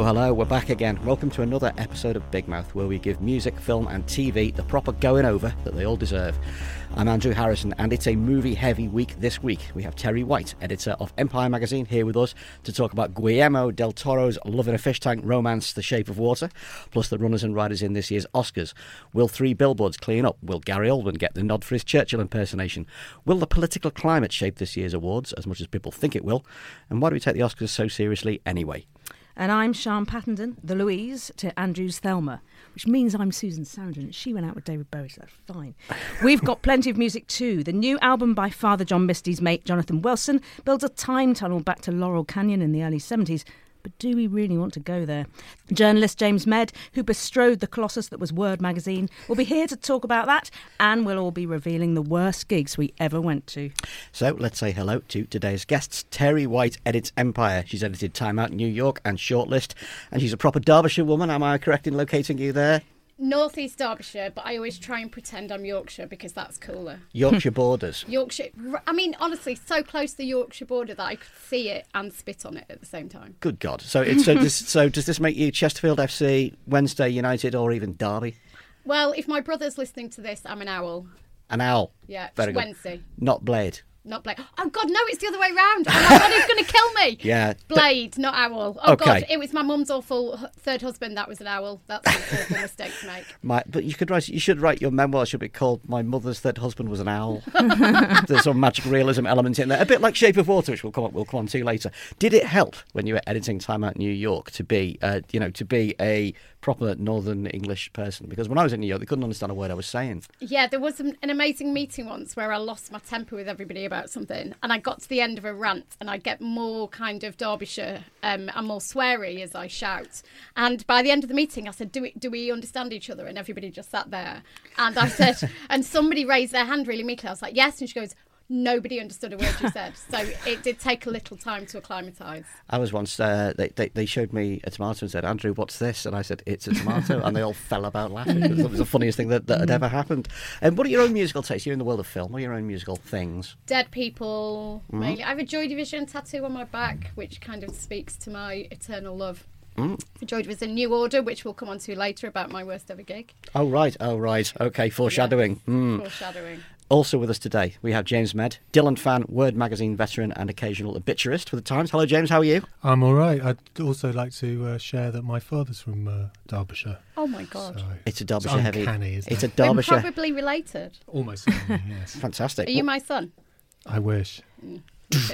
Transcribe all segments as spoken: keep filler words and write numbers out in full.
Hello, hello, we're back again. Welcome to another episode of Big Mouth, where we give music, film and T V the proper going over that they all deserve. I'm Andrew Harrison, and it's a movie-heavy week this week. We have Terry White, editor of Empire magazine, here with us to talk about Guillermo del Toro's Love in a Fish Tank romance, The Shape of Water, plus the runners and riders in this year's Oscars. Will Three Billboards clean up? Will Gary Oldman get the nod for his Churchill impersonation? Will the political climate shape this year's awards, as much as people think it will? And why do we take the Oscars so seriously anyway? And I'm Sian Pattenden, the Louise to Andrew's Thelma, which means I'm Susan Sarandon. She went out with David Bowie, so that's fine. We've got plenty of music too. The new album by Father John Misty's mate Jonathan Wilson builds a time tunnel back to Laurel Canyon in the early seventies. But do we really want to go there? Journalist James Med, who bestrode the colossus that was Word magazine, will be here to talk about that, and we'll all be revealing the worst gigs we ever went to. So let's say hello to today's guests. Terry White edits Empire. She's edited Time Out New York and Shortlist, and she's a proper Derbyshire woman. Am I correct in locating you there? North East Derbyshire, but I always try and pretend I'm Yorkshire because that's cooler. Yorkshire borders. Yorkshire, I mean, honestly, so close to the Yorkshire border that I could see it and spit on it at the same time. Good God. So it's so, does, so does this make you Chesterfield F C, Wednesday United, or even Derby? Well, if my brother's listening to this, I'm an owl. An owl? Yeah, Very Wednesday. Good. Not Blade. Not Blade. Oh, God, no, it's the other way round. Oh, my God, he's going to kill me. Yeah. Blade, not owl. Oh, Okay. God, it was my mum's awful third husband that was an owl. That's an awful mistake to make. My, but you could write. You should write your memoir. It should be called "My Mother's Third Husband Was an Owl." There's some magic realism element in there, a bit like Shape of Water, which we'll come up. We'll come on to later. Did it help when you were editing Time Out New York to be, uh, you know, to be a proper Northern English person? Because when I was in New York, they couldn't understand a word I was saying. Yeah, there was an, an amazing meeting once where I lost my temper with everybody about something, and I got to the end of a rant, and I get more kind of Derbyshire um, and more sweary as I shout. And by the end of the meeting, I said, "Do we do we understand each other?" And everybody just sat there, and I said, and somebody raised their hand really meekly. I was like, "Yes," and she goes, "Nobody understood a word you said." So it did take a little time to acclimatise. I was once, uh, they, they they showed me a tomato and said, "Andrew, what's this?" And I said, "It's a tomato." And they all fell about laughing. It was, it was the funniest thing that, that had ever happened. And what are your own musical tastes? You're in the world of film. What are your own musical things? Dead People, mm. mainly. I have a Joy Division tattoo on my back, which kind of speaks to my eternal love. Mm. Joy Division, New Order, which we'll come on to later about my worst ever gig. Oh, right. Oh, right. Okay, foreshadowing. Yeah. Mm. Foreshadowing. Also with us today, we have James Med, Dylan fan, Word magazine veteran and occasional obituarist for the Times. Hello, James. How are you? I'm all right. I'd also like to uh, share that my father's from uh, Derbyshire. Oh, my God. So it's a Derbyshire it's heavy. Uncanny, isn't it's it? a Derbyshire. We're probably related. Almost certainly, yes. Fantastic. Are you my son? I wish. Mm,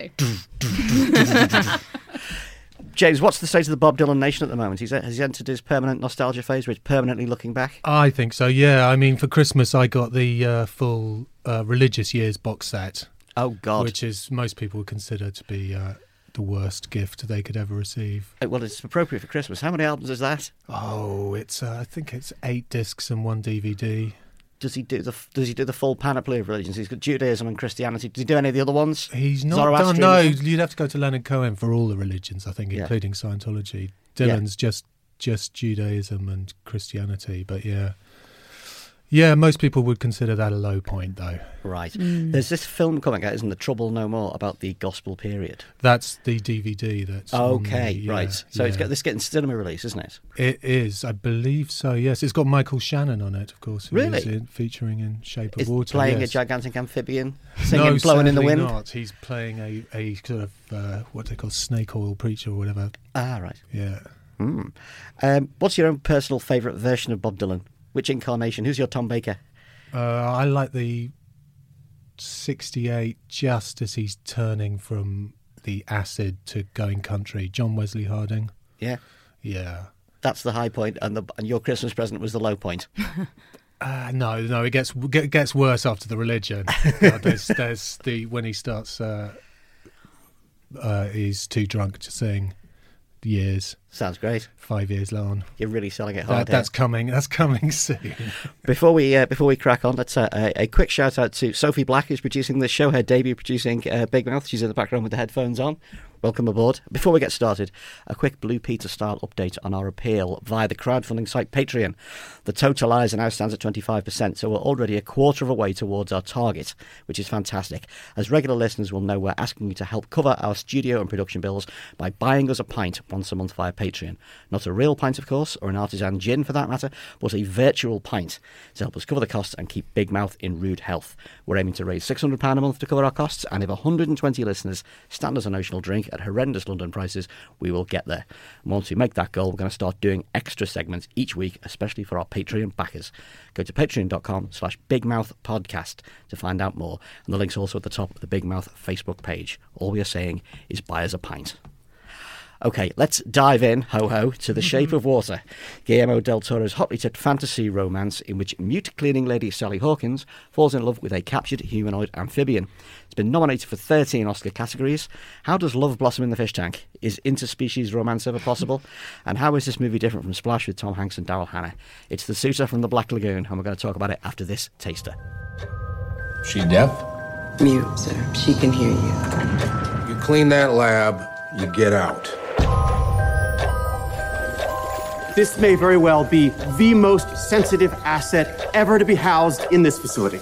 me too. James, what's the state of the Bob Dylan nation at the moment? He's, has he entered his permanent nostalgia phase, where he's permanently looking back? I think so, yeah. I mean, for Christmas, I got the uh, full uh, Religious Years box set. Oh, God. Which is most people would consider to be uh, the worst gift they could ever receive. Well, it's appropriate for Christmas. How many albums is that? Oh, it's uh, I think it's eight discs and one D V D. Does he do the Does he do the full panoply of religions? He's got Judaism and Christianity. Does he do any of the other ones? He's not done. No, you'd have to go to Leonard Cohen for all the religions, I think, yeah. including Scientology. Dylan's yeah. just just Judaism and Christianity, but yeah. Yeah, most people would consider that a low point, though. Right. Mm. There's this film coming out, isn't there, Trouble No More, about the gospel period? That's the D V D that's Okay, the, yeah, right. So yeah. it's got, this getting cinema release, isn't it? It is, I believe so, yes. It's got Michael Shannon on it, of course. Who really? Is in, featuring in Shape of is Water. playing yes. a gigantic amphibian, singing no, Blowing in the Wind? not. He's playing a, a sort of, uh, what they call snake oil preacher or whatever. Ah, right. Yeah. Mm. Um, what's your own personal favourite version of Bob Dylan? Which incarnation? Who's your Tom Baker? Uh, I like the sixty-eight, just as he's turning from the acid to going country. John Wesley Harding. Yeah. Yeah. That's the high point, and the and your Christmas present was the low point. uh, no, no, it gets it gets worse after the religion. God, there's there's the when he starts. Uh, uh, he's too drunk to sing. Years. Sounds great. Five years long. You're really selling it hard. That, that's coming. That's coming soon. Before we uh, before we crack on, let's uh, a, a quick shout out to Sophie Black, who's producing this show. Her debut producing uh, Big Mouth. She's in the background with the headphones on. welcome aboard. Before we get started, a quick Blue Peter-style update on our appeal via the crowdfunding site Patreon. The totalizer now stands at twenty-five percent, so we're already a quarter of a way towards our target, which is fantastic. As regular listeners will know, we're asking you to help cover our studio and production bills by buying us a pint once a month via Patreon. Not a real pint, of course, or an artisan gin for that matter, but a virtual pint to help us cover the costs and keep Big Mouth in rude health. We're aiming to raise six hundred pounds a month to cover our costs, and if one hundred twenty listeners stand us a notional drink at horrendous London prices, we will get there. And once we make that goal, we're going to start doing extra segments each week, especially for our Patreon backers. Go to patreon.com slash bigmouthpodcast to find out more, and the link's also at the top of the Big Mouth Facebook page. All we are saying is buy us a pint. OK, let's dive in, ho-ho, to The Shape of Water, Guillermo del Toro's hotly tipped fantasy romance in which mute cleaning lady Sally Hawkins falls in love with a captured humanoid amphibian. It's been nominated for thirteen Oscar categories. How does love blossom in the fish tank? Is interspecies romance ever possible? And how is this movie different from Splash with Tom Hanks and Daryl Hannah? It's The Suitor from the Black Lagoon, and we're going to talk about it after this taster. She deaf? Mute, sir. She can hear you. You clean that lab, you get out. This may very well be the most sensitive asset ever to be housed in this facility.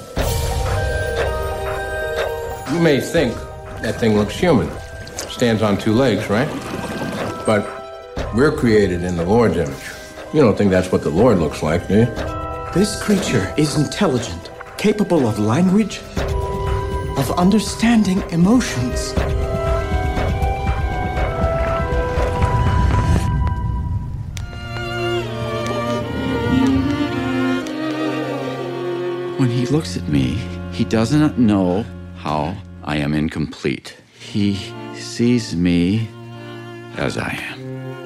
You may think that thing looks human. Stands on two legs, right? But we're created in the Lord's image. You don't think that's what the Lord looks like, do you? This creature is intelligent, capable of language, of understanding emotions. When he looks at me, he does not know how I am incomplete. He sees me as I am.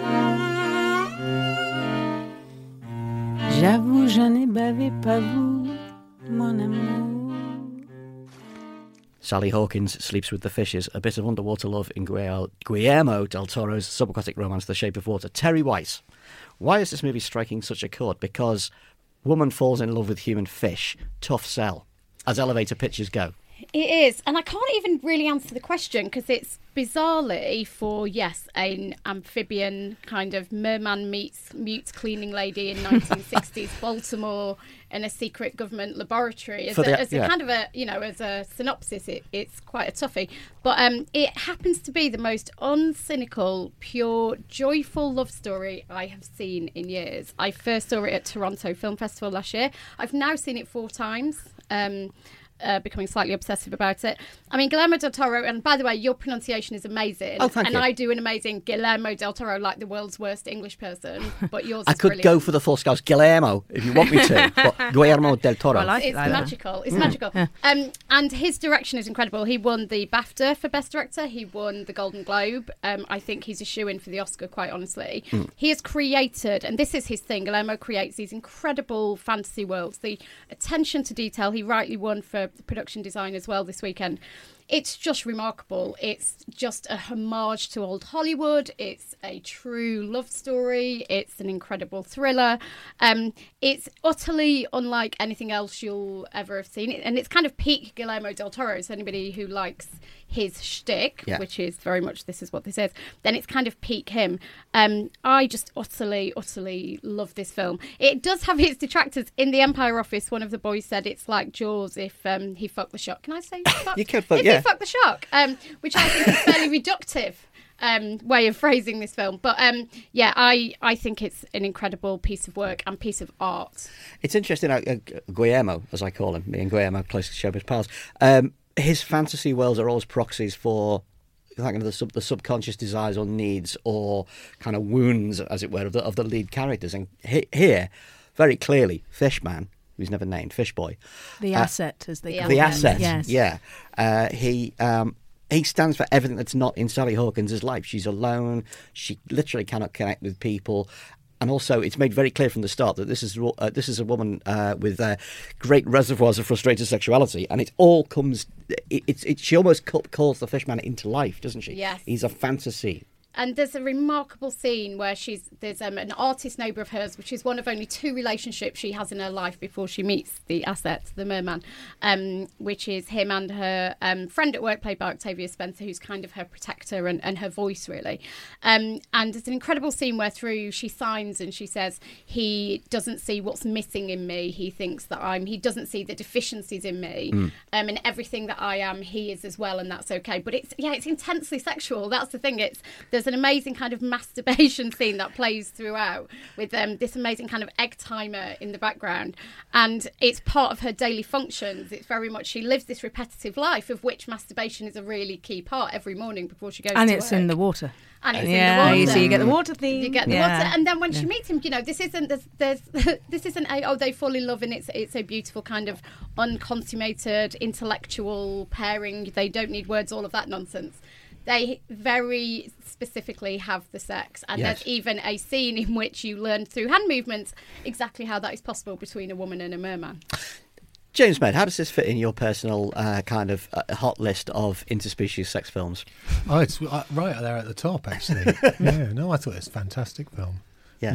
J'avoue, je n'ai bavé pas vous, mon amour. Sally Hawkins sleeps with the fishes, a bit of underwater love in Guillermo del Toro's subaquatic romance The Shape of Water. Terry White, why is this movie striking such a chord? Because woman falls in love with human fish. Tough sell, as elevator pitches go. It is, and I can't even really answer the question because it's bizarrely for, yes, an amphibian kind of merman meets mute cleaning lady in nineteen sixties Baltimore in a secret government laboratory. As, the, a, as yeah. a kind of a, you know, as a synopsis, it, it's quite a toughie. But um, it happens to be the most uncynical, pure, joyful love story I have seen in years. I first saw it at Toronto Film Festival last year. I've now seen it four times. Um, Uh, becoming slightly obsessive about it. I mean, Guillermo del Toro, and by the way, your pronunciation is amazing. Oh, thank and you. I do an amazing Guillermo del Toro, like the world's worst English person, but yours I is could brilliant. go for the full Scouse Guillermo if you want me to, but Guillermo del Toro. Well, I like It's like magical. It's Mm. magical. Yeah. Um, and his direction is incredible. He won the BAFTA for Best Director. He won the Golden Globe. Um, I think he's a shoo-in for the Oscar, quite honestly. Mm. He has created, and this is his thing, Guillermo creates these incredible fantasy worlds. The attention to detail, he rightly won for the production design as well this weekend. It's just remarkable. It's just a homage to old Hollywood. It's a true love story. It's an incredible thriller. Um, it's utterly unlike anything else you'll ever have seen. And it's kind of peak Guillermo del Toro. So anybody who likes his shtick, Yeah. which is very much this is what this is, then it's kind of peak him. Um, I just utterly, utterly love this film. It does have its detractors. In the Empire Office, one of the boys said it's like Jaws if um, he fucked the shark. Can I say fuck? You could, but if yeah. he fucked the shark, um, which I think is fairly reductive. Um, way of phrasing this film, but um, yeah, I, I think it's an incredible piece of work and piece of art. It's interesting, uh, uh, Guillermo, as I call him, me and Guillermo, close to showbiz pals, um, his fantasy worlds are always proxies for like the, sub, the subconscious desires or needs or kind of wounds, as it were, of the, of the lead characters. And he, here, very clearly, Fishman, who's never named, Fish Boy. The uh, asset, as they the call The him. asset, Yes. yeah. Uh, he... Um, He stands for everything that's not in Sally Hawkins' life. She's alone. She literally cannot connect with people. And also, it's made very clear from the start that this is uh, this is a woman uh, with uh, great reservoirs of frustrated sexuality, and it all comes. It, it's it, she almost calls the Fishman into life, doesn't she? Yes. He's a fantasy. and there's a remarkable scene where she's there's um, an artist neighbour of hers, which is one of only two relationships she has in her life before she meets the asset, the merman, um, which is him and her um, friend at work, played by Octavia Spencer, who's kind of her protector and, and her voice, really. Um, and it's an incredible scene where through she signs and she says, he doesn't see what's missing in me. He thinks that I'm, he doesn't see the deficiencies in me. Mm. Um, and everything that I am, he is as well, and that's okay. But it's, yeah, it's intensely sexual. That's the thing. It's, there's an amazing kind of masturbation scene that plays throughout with um, this amazing kind of egg timer in the background. And it's part of her daily functions. It's very much, she lives this repetitive life of which masturbation is a really key part every morning before she goes and to it's work. in the water. And it's yeah, in the water. So you get the water theme. You get the yeah. water, and then when yeah. she meets him, you know, this isn't there's, there's this isn't a oh they fall in love and it's it's a beautiful kind of unconsummated intellectual pairing. They don't need words, all of that nonsense. They very specifically have the sex, and yes. there's even a scene in which you learn through hand movements exactly how that is possible between a woman and a merman. James Med, how does this fit in your personal uh, kind of uh, hot list of interspecies sex films? Oh, it's uh, right there at the top, actually. yeah, no, I thought it was a fantastic film. Yeah,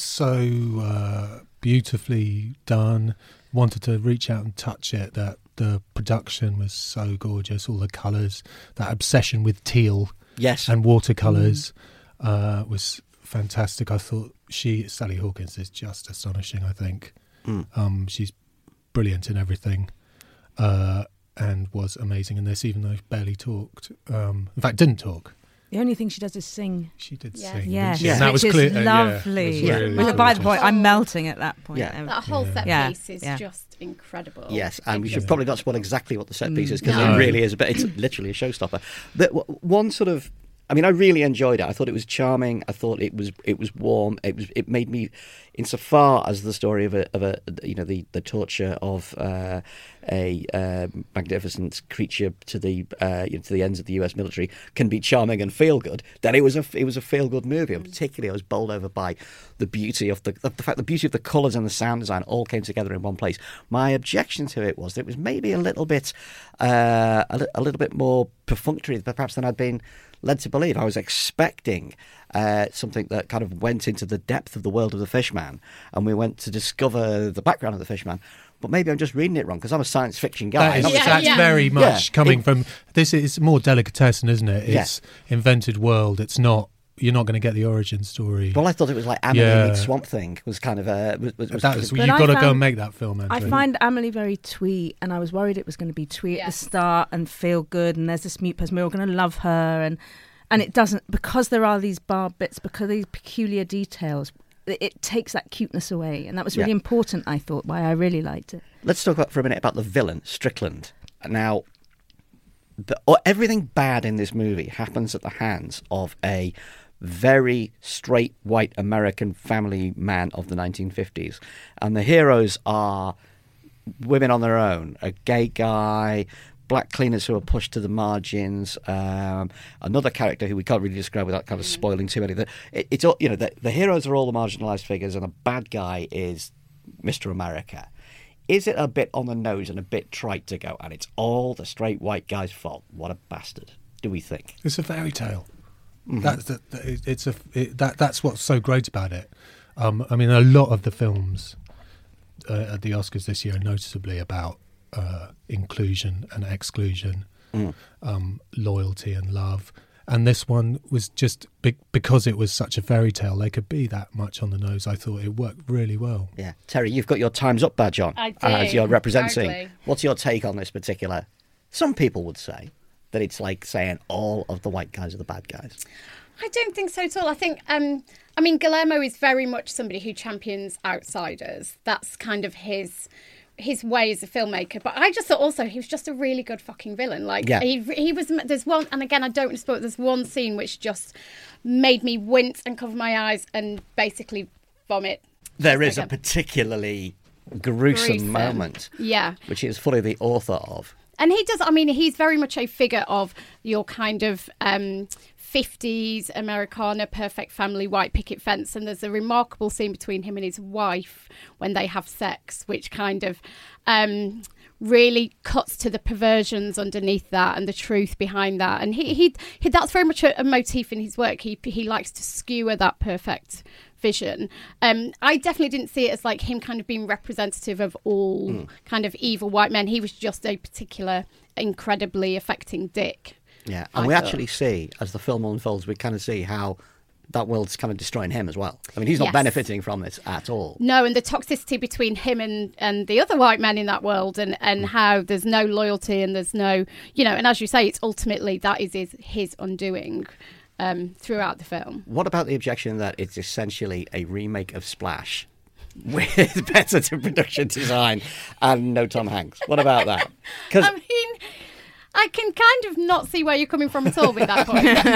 so uh, beautifully done. Wanted to reach out and touch it. That the production was so gorgeous. All the colours, that obsession with teal, yes, and watercolours mm. uh, was fantastic. I thought she, Sally Hawkins, is just astonishing. I think mm. um, she's brilliant in everything, uh, and was amazing in this, even though she barely talked. Um, in fact, didn't talk. The only thing she does is sing. She did yes. sing. Yes, yeah, and that was which clear. Is lovely. Uh, yeah, yeah. Really by the point, I'm melting at that point. Yeah. That whole set yeah. piece is yeah. just incredible. Yes, and we should yeah. probably not spoil exactly what the set piece is, because no. it really is a bit. It's literally a showstopper. But one sort of. I mean, I really enjoyed it. I thought it was charming. I thought it was it was warm. It was it made me, insofar as the story of a of a you know the, the torture of uh, a uh, magnificent creature to the uh, you know, to the ends of the U S military can be charming and feel good. That it was a it was a feel good movie. And particularly, I was bowled over by the beauty of the of the fact the beauty of the colours and the sound design all came together in one place. My objection to it was that it was maybe a little bit uh, a, li- a little bit more perfunctory, perhaps, than I'd been led to believe. I was expecting uh, something that kind of went into the depth of the world of the Fishman, and we went to discover the background of the Fishman. But maybe I'm just reading it wrong, because I'm a science fiction guy. That is, yeah, that's yeah. very much yeah. coming it, from this. Is more delicatessen, isn't it? It's yeah. invented world. It's not. You're not going to get the origin story. Well, I thought it was like Amelie yeah. meets Swamp Thing. Was kind of a. Was, was, that was, was, you've got to go and make that film, Andrew. I find Amelie very twee, and I was worried it was going to be twee yes. at the start and feel good, and there's this mute person, we're all going to love her, and. And it doesn't, because there are these barb bits, because of these peculiar details, it, it takes that cuteness away. And that was really yeah. important, I thought, why I really liked it. Let's talk about, for a minute about the villain, Strickland. Now, the, everything bad in this movie happens at the hands of a very straight white American family man of the nineteen fifties. And the heroes are women on their own, a gay guy, black cleaners who are pushed to the margins, um, another character who we can't really describe without kind of spoiling too many. The, it, it's all, you know, the, the heroes are all the marginalised figures, and the bad guy is Mister America. Is it a bit on the nose and a bit trite to go, and it's all the straight white guy's fault? What a bastard, do we think? It's a fairy tale. Mm-hmm. That's the, the, it's a it, that that's what's so great about it. Um, I mean, a lot of the films uh, at the Oscars this year are noticeably about Uh, inclusion and exclusion, mm. um, loyalty and love, and this one was just be- because it was such a fairy tale. They could be that much on the nose. I thought it worked really well. Yeah, Terry, you've got your Time's Up badge on. I do, as you're representing. exactly. What's your take on this particular? Some people would say that it's like saying all of the white guys are the bad guys. I don't think so at all. I think, um, I mean, Guillermo is very much somebody who champions outsiders. That's kind of his. his way as a filmmaker, but I just thought also he was just a really good fucking villain. Like yeah. he he was. There's one, and again I don't want to spoil. There's one scene which just made me wince and cover my eyes and basically vomit. There is again. a particularly gruesome, Gruesome. moment, yeah, which he is fully the author of. And he does. I mean, he's very much a figure of your kind of um, fifties Americana, perfect family, white picket fence. And there's a remarkable scene between him and his wife when they have sex, which kind of um, really cuts to the perversions underneath that and the truth behind that. And he, he, he that's very much a, a motif in his work. He he likes to skewer that perfect vision. Um, I definitely didn't see it as like him kind of being representative of all mm. kind of evil white men. He was just a particular incredibly affecting dick. Yeah, and I we thought. actually see, as the film unfolds, we kind of see how that world's kind of destroying him as well. I mean, he's not Yes. benefiting from this at all. No, and the toxicity between him and, and the other white men in that world, and, and how there's no loyalty and there's no, you know, and as you say, it's ultimately that is his, his undoing um, throughout the film. What about the objection that it's essentially a remake of Splash with better to production design and no Tom Hanks? What about that? Because I mean, I can kind of not see where you're coming from at all with that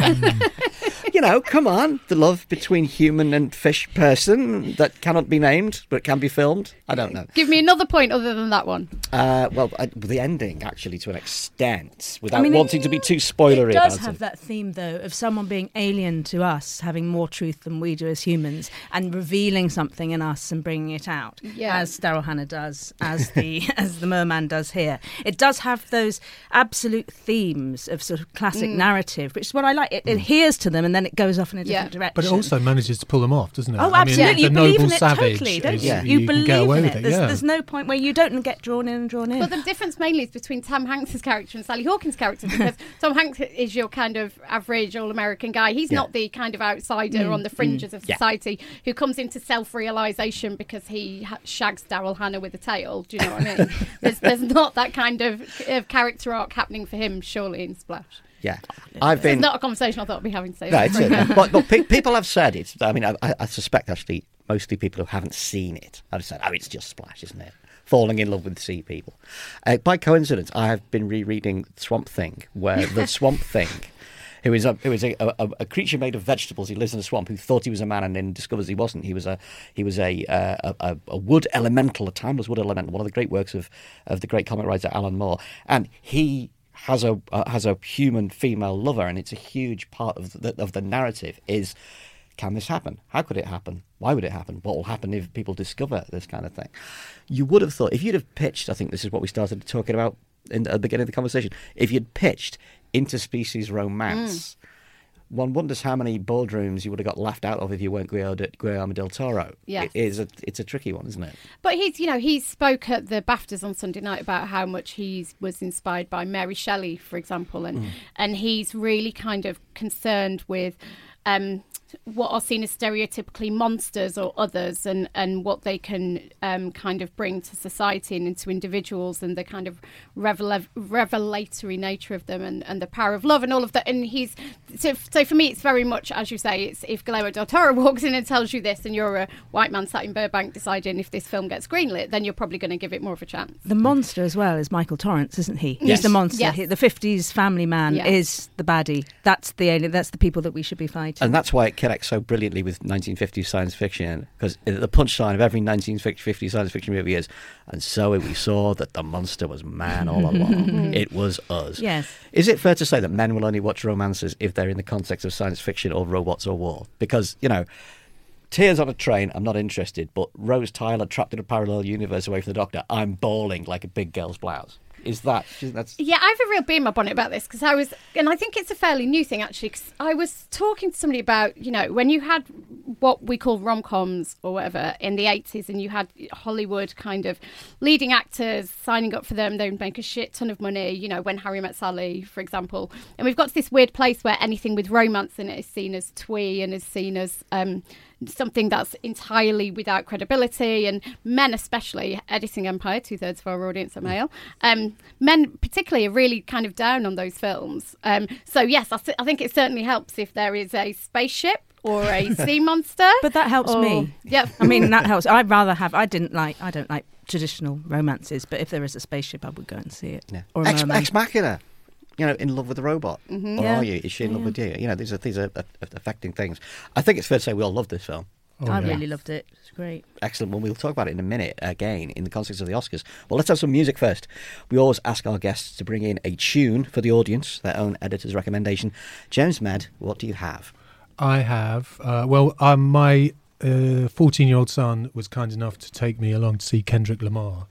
point. you know, come on, the love between human and fish person that cannot be named but can be filmed. I don't know. Give me another point other than that one. Uh, well, I, the ending, actually, to an extent, without I mean, wanting it, to be too spoilery It does about have it. that theme, though, of someone being alien to us, having more truth than we do as humans, and revealing something in us and bringing it out, Yeah. as Daryl Hannah does, as the as the merman does here. It does have those absolute themes of sort of classic Mm. narrative, which is what I like. It adheres to them, and then it goes off in a different Yeah. direction. But it also manages to pull them off, doesn't it? Oh, I mean, absolutely. the you believe noble in it savage totally, don't is- you? Yeah. You, you can believe get away in with it. it, There's, yeah. there's no point where you don't get drawn in and drawn in. But the difference mainly is between Tom Hanks' character and Sally Hawkins' character, because Tom Hanks is your kind of average all-American guy. He's Yeah. not the kind of outsider Mm, on the fringes of Yeah. society who comes into self-realisation because he ha- shags Daryl Hannah with a tail. Do you know what I mean? there's, there's not that kind of, of character arc happening for him, surely, in Splash. Yeah, I've It's been. not a conversation I thought I'd be having today. No, it's it. but, but pe- people have said it. I mean, I, I suspect actually mostly people who haven't seen it have said, "Oh, it's just Splash, isn't it?" Falling in love with sea people. Uh, by coincidence, I have been rereading Swamp Thing, where the Swamp Thing, who is a who is a, a, a creature made of vegetables, he lives in a swamp, who thought he was a man and then discovers he wasn't. He was a he was a uh, a, a wood elemental, a timeless wood elemental, one of the great works of of the great comic writer Alan Moore, and he has a uh, has a human female lover, and it's a huge part of the of the narrative is, can this happen? How could it happen? Why would it happen? What will happen if people discover this kind of thing? You would have thought, if you'd have pitched, I think this is what we started talking about in, at the beginning of the conversation, if you'd pitched interspecies romance, mm. one wonders how many boardrooms you would have got laughed out of if you weren't Guillermo del Toro. Yes. It is a, it's a tricky one, isn't it? But he's, you know, he spoke at the BAFTAs on Sunday night about how much he was inspired by Mary Shelley, for example, and mm. and he's really kind of concerned with um, what are seen as stereotypically monsters or others, and, and what they can um, kind of bring to society and into individuals, and the kind of revela- revelatory nature of them, and, and the power of love and all of that. And he's so, so for me, it's very much, as you say, it's if Guillermo del Toro walks in and tells you this, and you're a white man sat in Burbank deciding if this film gets greenlit, then you're probably going to give it more of a chance. The monster as well is Michael Torrance, isn't he? Yes. He's the monster. Yes. He, the fifties family man Yes. is the baddie. That's the alien. That's the people that we should be fighting. And that's why it connects so brilliantly with nineteen fifties science fiction, because the punchline of every nineteen fifties science fiction movie is, and so we saw that the monster was man all along. It was us. Yes. Is it fair to say that men will only watch romances if they're in the context of science fiction or robots or war? Because, you know, Tears on a Train, I'm not interested, but Rose Tyler trapped in a parallel universe away from the Doctor, I'm bawling like a big girl's blouse. Is that... That's... Yeah, I have a real bee in my bonnet about this, because I was, and I think it's a fairly new thing actually, because I was talking to somebody about, you know, when you had what we call rom-coms or whatever in the eighties, and you had Hollywood kind of leading actors signing up for them, they would make a shit ton of money, you know, When Harry Met Sally, for example. And we've got to this weird place where anything with romance in it is seen as twee and is seen as... Um, something that's entirely without credibility, and men especially, Editing Empire, two-thirds of our audience are male, um, men particularly are really kind of down on those films. Um, so yes, I, th- I think it certainly helps if there is a spaceship or a sea monster. But that helps or, me. Yeah. I mean, that helps. I'd rather have, I didn't like, I don't like traditional romances, but if there is a spaceship, I would go and see it. Yeah. Or a Ex, merman. Ex Machina. You know, in love with the robot, Mm-hmm. or Yeah. are you? Is she in love Yeah. with you? You know, these are these are uh, affecting things. I think it's fair to say we all love this film. Oh, I yeah. really loved it. It's great. Excellent. Well, we'll talk about it in a minute again in the context of the Oscars. Well, let's have some music first. We always ask our guests to bring in a tune for the audience, their own editor's recommendation. James Med, what do you have? I have. Uh, well, um, my fourteen-year-old son was kind enough to take me along to see Kendrick Lamar.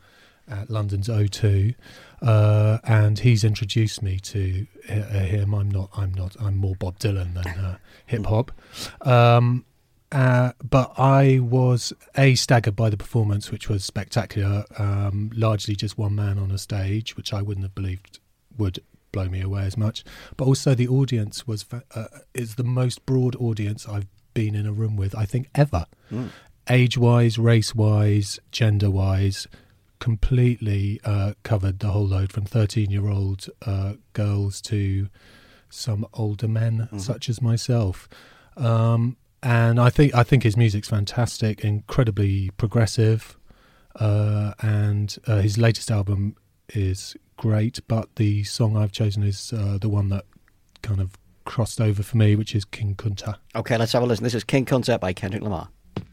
at London's O two, uh, and he's introduced me to uh, him. I'm not. I'm not. I'm more Bob Dylan than uh, hip hop. Um, uh, but I was a staggered by the performance, which was spectacular. Um, largely just one man on a stage, which I wouldn't have believed would blow me away as much. But also the audience was uh, is the most broad audience I've been in a room with, I think, ever. Mm. Age-wise, race-wise, gender-wise, completely uh, covered the whole load, from thirteen-year-old uh, girls to some older men, mm-hmm. such as myself. Um, and I think I think his music's fantastic, incredibly progressive, uh, and uh, his latest album is great. But the song I've chosen is uh, the one that kind of crossed over for me, which is King Kunta. Okay, let's have a listen. This is King Kunta by Kendrick Lamar.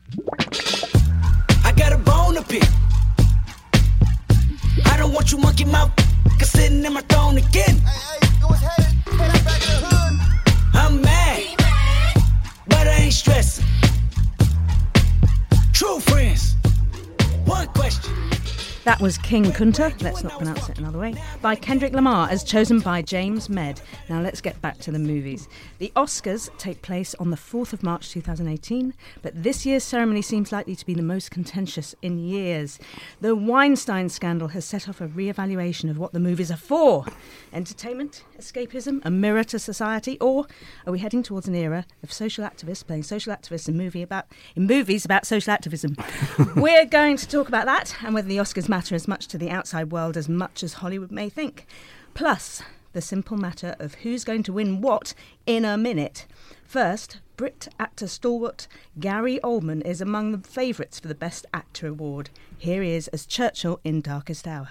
I got a bone to pick. I don't want you monkey mouth sitting in my throne again. Hey, hey, go ahead, hey, back in the hood. I'm mad, but I ain't stressing. True friends. One question. That was King Kunta, let's not pronounce it another way, by Kendrick Lamar, as chosen by James Med. Now let's get back to the movies. The Oscars take place on the fourth of March two thousand eighteen, but this year's ceremony seems likely to be the most contentious in years. The Weinstein scandal has set off a re-evaluation of what the movies are for. Entertainment, escapism, a mirror to society, or are we heading towards an era of social activists playing social activists in, movie about, in movies about social activism? We're going to talk about that and whether the Oscars matter as much to the outside world as much as Hollywood may think. Plus, the simple matter of who's going to win what in a minute. First, Brit actor stalwart Gary Oldman is among the favourites for the Best Actor award. Here he is as Churchill in Darkest Hour.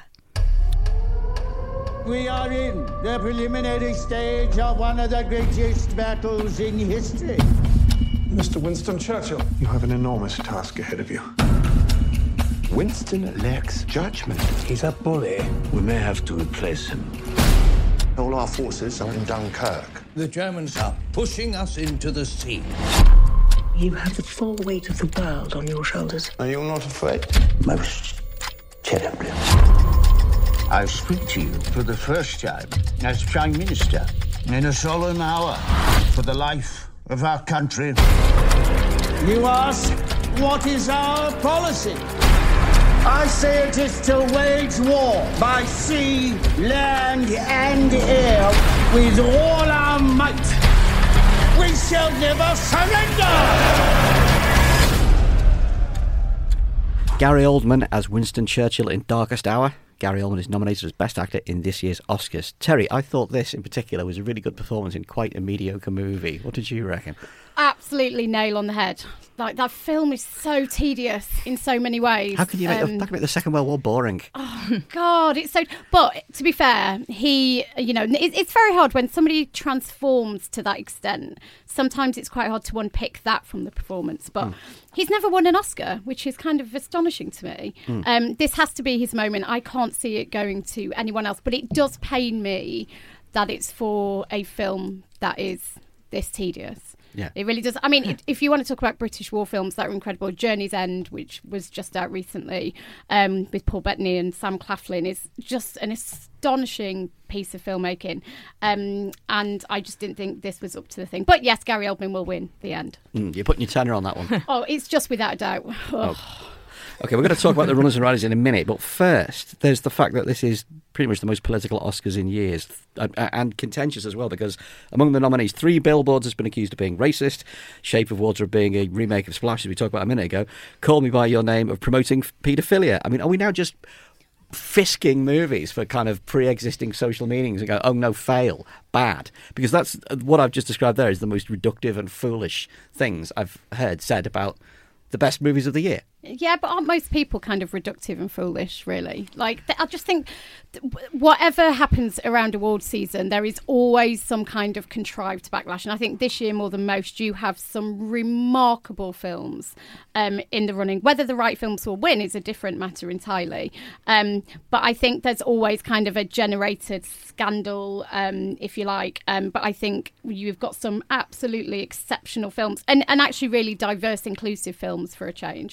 We are in the preliminary stage of one of the greatest battles in history. Mister Winston Churchill, you have an enormous task ahead of you. Winston lacks judgment. He's a bully. We may have to replace him. All our forces are in Dunkirk. The Germans are pushing us into the sea. You have the full weight of the world on your shoulders. Are you not afraid? Most terribly. I speak to you for the first time as Prime Minister in a solemn hour for the life of our country. You ask, what is our policy? I say it is to wage war by sea, land, and air with all our might. We shall never surrender! Gary Oldman as Winston Churchill in Darkest Hour. Gary Oldman is nominated as Best Actor in this year's Oscars. Terry, I thought this in particular was a really good performance in quite a mediocre movie. What did you reckon? Absolutely nail on the head. Like, that film is so tedious in so many ways. How can you make, um, the, how can you make the Second World War boring? Oh, God, it's so... But, to be fair, he, you know, it, it's very hard when somebody transforms to that extent. Sometimes it's quite hard to unpick that from the performance. But mm. he's never won an Oscar, which is kind of astonishing to me. Mm. Um, this has to be his moment. I can't see it going to anyone else. But it does pain me that it's for a film that is this tedious. Yeah. It really does. I mean, it, if you want to talk about British war films that are incredible, Journey's End, which was just out recently, um, with Paul Bettany and Sam Claflin, is just an astonishing piece of filmmaking. Um, and I just didn't think this was up to the thing. But yes, Gary Oldman will win the end. Mm, you're putting your tenner on that one. Oh, it's just without a doubt. Oh. Okay, we're going to talk about the runners and riders in a minute, but first, there's the fact that this is pretty much the most political Oscars in years, and, and contentious as well, because among the nominees, Three Billboards has been accused of being racist, Shape of Water of being a remake of Splash, as we talked about a minute ago, Call Me By Your Name of promoting paedophilia. I mean, are we now just fisking movies for kind of pre-existing social meanings and go, oh no, fail, bad? Because that's what I've just described there is the most reductive and foolish things I've heard said about the best movies of the year. Yeah, but aren't most people kind of reductive and foolish, really? Like, I just think whatever happens around award season, there is always some kind of contrived backlash. And I think this year, more than most, you have some remarkable films um, in the running. Whether the right films will win is a different matter entirely. Um, but I think there's always kind of a generated scandal, um, if you like. Um, but I think you've got some absolutely exceptional films and, and actually really diverse, inclusive films for a change.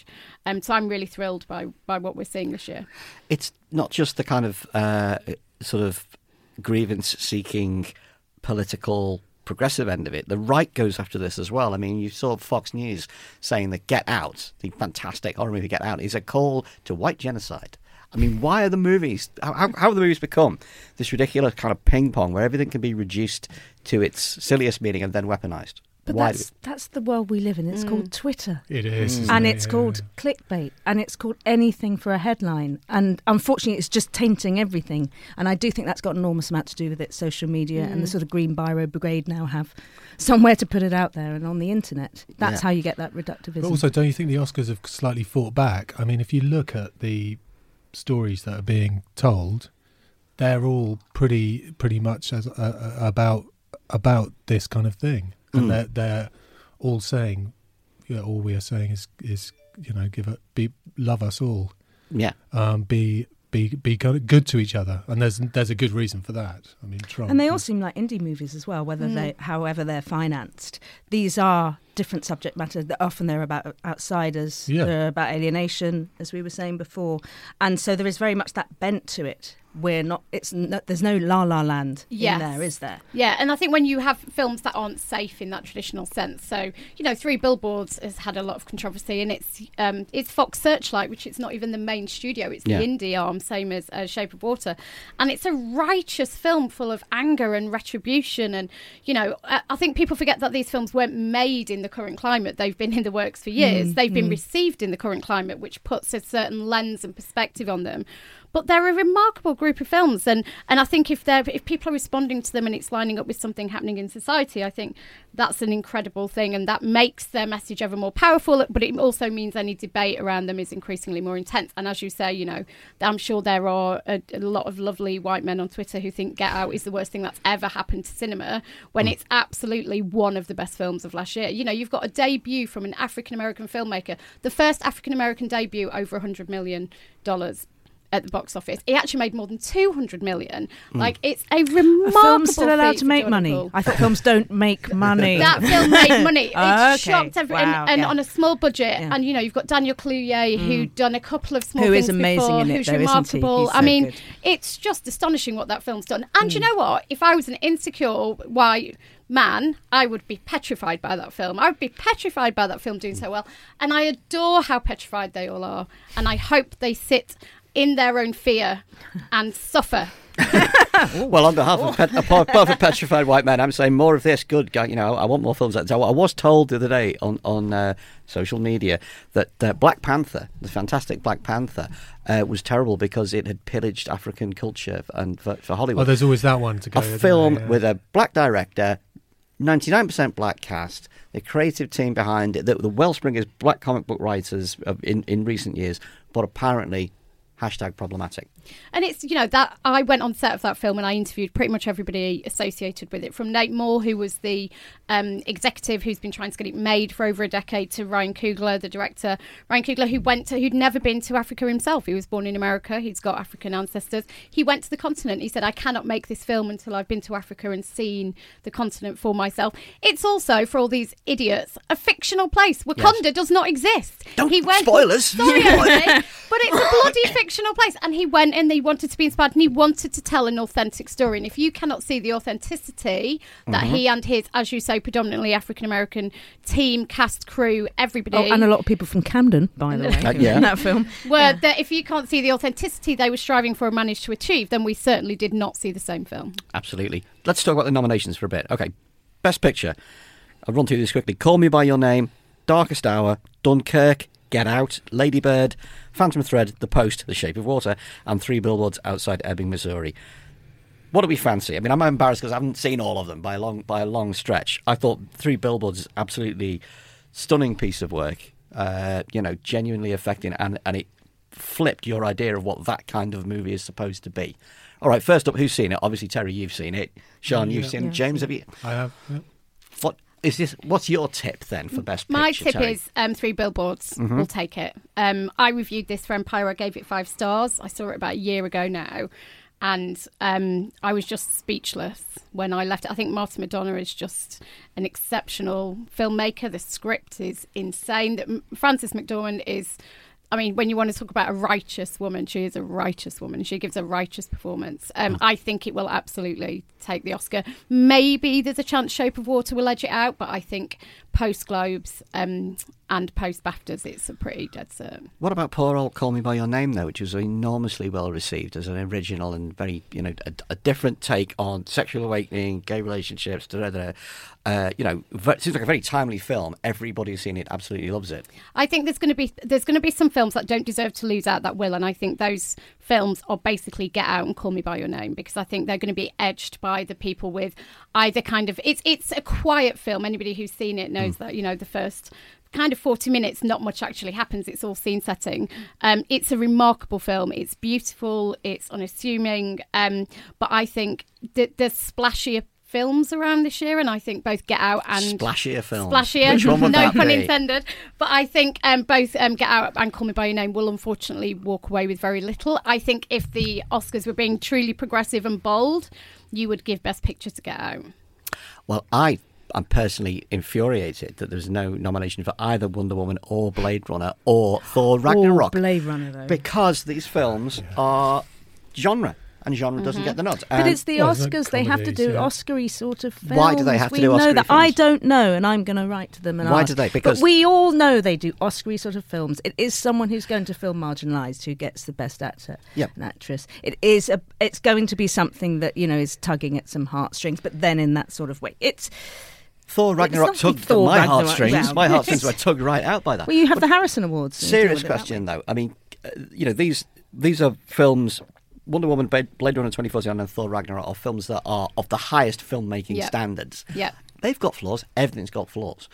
Um, so I'm really thrilled by, by what we're seeing this year. It's not just the kind of uh, sort of grievance-seeking political progressive end of it. The right goes after this as well. I mean, you saw Fox News saying that Get Out, the fantastic horror movie Get Out, is a call to white genocide. I mean, why are the movies, how, how have the movies become this ridiculous kind of ping pong where everything can be reduced to its silliest meaning and then weaponized? But Why that's that's the world we live in. It's Mm. called Twitter. It is. isn't And it? it's Yeah, called yeah. clickbait. And it's called anything for a headline. And unfortunately, it's just tainting everything. And I do think that's got an enormous amount to do with it. Social media and the Mm. sort of Green Biro Brigade now have somewhere to put it out there and on the internet. That's Yeah. how you get that reductivism. But also, don't you think the Oscars have slightly fought back? I mean, if you look at the stories that are being told, they're all pretty pretty much as uh, about about this kind of thing, and Mm. they're they're all saying, you know, all we are saying is is you know, give it, be love us all, yeah, um, be be be good good to each other, and there's there's a good reason for that. I mean, Trump, And they all seem like indie movies as well, whether Mm. they, however they're financed. These are different subject matter. Often they're about outsiders, Yeah. they're about alienation, as we were saying before, and so there is very much that bent to it. We're not. It's no, there's no La La Land Yes. in there, is there? Yeah, and I think when you have films that aren't safe in that traditional sense, so you know, Three Billboards has had a lot of controversy, and it's um, it's Fox Searchlight, which is not even the main studio; it's Yeah. the indie arm, same as uh, Shape of Water, and it's a righteous film full of anger and retribution, and you know, I, I think people forget that these films weren't made in the current climate; they've been in the works for years. Mm, they've been mm. received in the current climate, which puts a certain lens and perspective on them. But they're a remarkable group of films, and, and I think if they're if people are responding to them and it's lining up with something happening in society, I think that's an incredible thing, and that makes their message ever more powerful. But it also means any debate around them is increasingly more intense. And as you say, you know, I'm sure there are a, a lot of lovely white men on Twitter who think Get Out is the worst thing that's ever happened to cinema, when it's absolutely one of the best films of last year. You know, you've got a debut from an African American filmmaker, the first African American debut over one hundred million dollars. At the box office, he actually made more than two hundred million. Mm. Like, it's a remarkable. A film's still allowed feat to for make Jordan money. Peele. I thought films don't make money. That film made money. It Okay. shocked everyone, Wow, and, and yeah. on a small budget. Yeah. And you know, you've got Daniel Kaluuya, who Mm. done a couple of small Who things is amazing before, in it, who's though, isn't he? remarkable. He's I so mean, good. it's just astonishing what that film's done. And you know what? If I was an insecure white man, I would be petrified by that film. I would be petrified by that film doing so well. And I adore how petrified they all are. And I hope they sit in their own fear and suffer. Well, on behalf of, pet, apart from petrified white men, I'm saying more of this. Good, guy. You know, I want more films. So I was told the other day on on uh, social media that uh, Black Panther, the fantastic Black Panther, uh, was terrible because it had pillaged African culture and for, for Hollywood. Oh, there's always that one to go. A isn't film there? Yeah. with a black director, ninety-nine percent black cast, the creative team behind it, the, the wellspring is black comic book writers of, in in recent years, but apparently hashtag problematic. And it's, you know, that I went on set of that film and I interviewed pretty much everybody associated with it, from Nate Moore, who was the um, executive who's been trying to get it made for over a decade, to Ryan Coogler, the director. Ryan Coogler, who went to, who'd never been to Africa himself. He was born in America. He's got African ancestors. He went to the continent. He said, I cannot make this film until I've been to Africa and seen the continent for myself. It's also, for all these idiots, a fictional place. Wakanda Yes. does not exist. Don't he went, spoilers. Sorry, Anthony, but it's a bloody fictional place. And he went and he wanted to be inspired and he wanted to tell an authentic story. And if you cannot see the authenticity that Mhm. he and his, as you say, predominantly African-American team, cast, crew, everybody... Oh, and a lot of people from Camden, by the way, Uh, yeah. in that film. were that if you can't see the authenticity they were striving for and managed to achieve, then we certainly did not see the same film. Absolutely. Let's talk about the nominations for a bit. Okay, Best Picture. I'll run through this quickly. Call Me By Your Name, Darkest Hour, Dunkirk, Get Out, Lady Bird, Phantom Thread, The Post, The Shape of Water, and Three Billboards Outside Ebbing, Missouri. What do we fancy? I mean, I'm embarrassed because I haven't seen all of them by a long by a long stretch. I thought Three Billboards is absolutely stunning piece of work. Uh, you know, genuinely affecting, and and it flipped your idea of what that kind of movie is supposed to be. All right, first up, who's seen it? Obviously, Terry, you've seen it. Sean, Yeah, you've yeah. seen it. Yeah, James, I've have seen you? I have. Yeah. What is this? What's your tip then for Best Picture? My tip Terry? is um, Three Billboards. Mhm. We'll take it. Um, I reviewed this for Empire. I gave it five stars. I saw it about a year ago now. And um, I was just speechless when I left it. I think Martin McDonagh is just an exceptional filmmaker. The script is insane. That Frances McDormand is I mean, when you want to talk about a righteous woman, she is a righteous woman. She gives a righteous performance. Um, I think it will absolutely take the Oscar. Maybe there's a chance Shape of Water will edge it out, but I think post-Globes um, and post-BAFTAs, it's a pretty dead certain. What about poor old Call Me By Your Name, though, which was enormously well received as an original and very, you know, a, a different take on sexual awakening, gay relationships, da, da, da. Uh, you know, it seems like a very timely film. Everybody who's seen it absolutely loves it. I think there's going to be there's going to be some films that don't deserve to lose out that will, and I think those films are basically Get Out and Call Me By Your Name, because I think they're going to be edged by the people with either kind of it's it's a quiet film. Anybody who's seen it knows mm. that, you know, the first kind of forty minutes, not much actually happens. It's all scene setting. Um, it's a remarkable film. It's beautiful. It's unassuming. Um, but I think th- there's splashier films around this year, and I think both Get Out and splashier films. Splashier, Which one would no that pun be? intended. But I think um, both um, Get Out and Call Me By Your Name will unfortunately walk away with very little. I think if the Oscars were being truly progressive and bold, you would give Best Picture to Get Out. Well, I. I'm personally infuriated that there's no nomination for either Wonder Woman or Blade Runner or Thor Ragnarok. Or Blade Runner, though. Because these films are genre, and genre mm-hmm. doesn't get the nod. But and it's the well, Oscars. Like they have to do yeah. Oscar-y sort of films. Why do they have to we do know Oscar-y that. films? I don't know, and I'm going to write to them and Why ask. do they? Because but we all know they do Oscar-y sort of films. It is someone who's going to feel marginalised who gets the best actor yep. and actress. It is. A, it's going to be something that, you know, is tugging at some heartstrings, but then in that sort of way. It's... Thor Ragnarok tugged at my Ragnarok, heartstrings. well, my yes. heartstrings were tugged right out by that. Well, you have but the Harrison Awards. So serious question, though. I mean, uh, you know, these these are films. Wonder Woman, Blade Runner twenty forty-nine and Thor Ragnarok are films that are of the highest filmmaking yep. standards. Yep. They've got flaws. Everything's got flaws.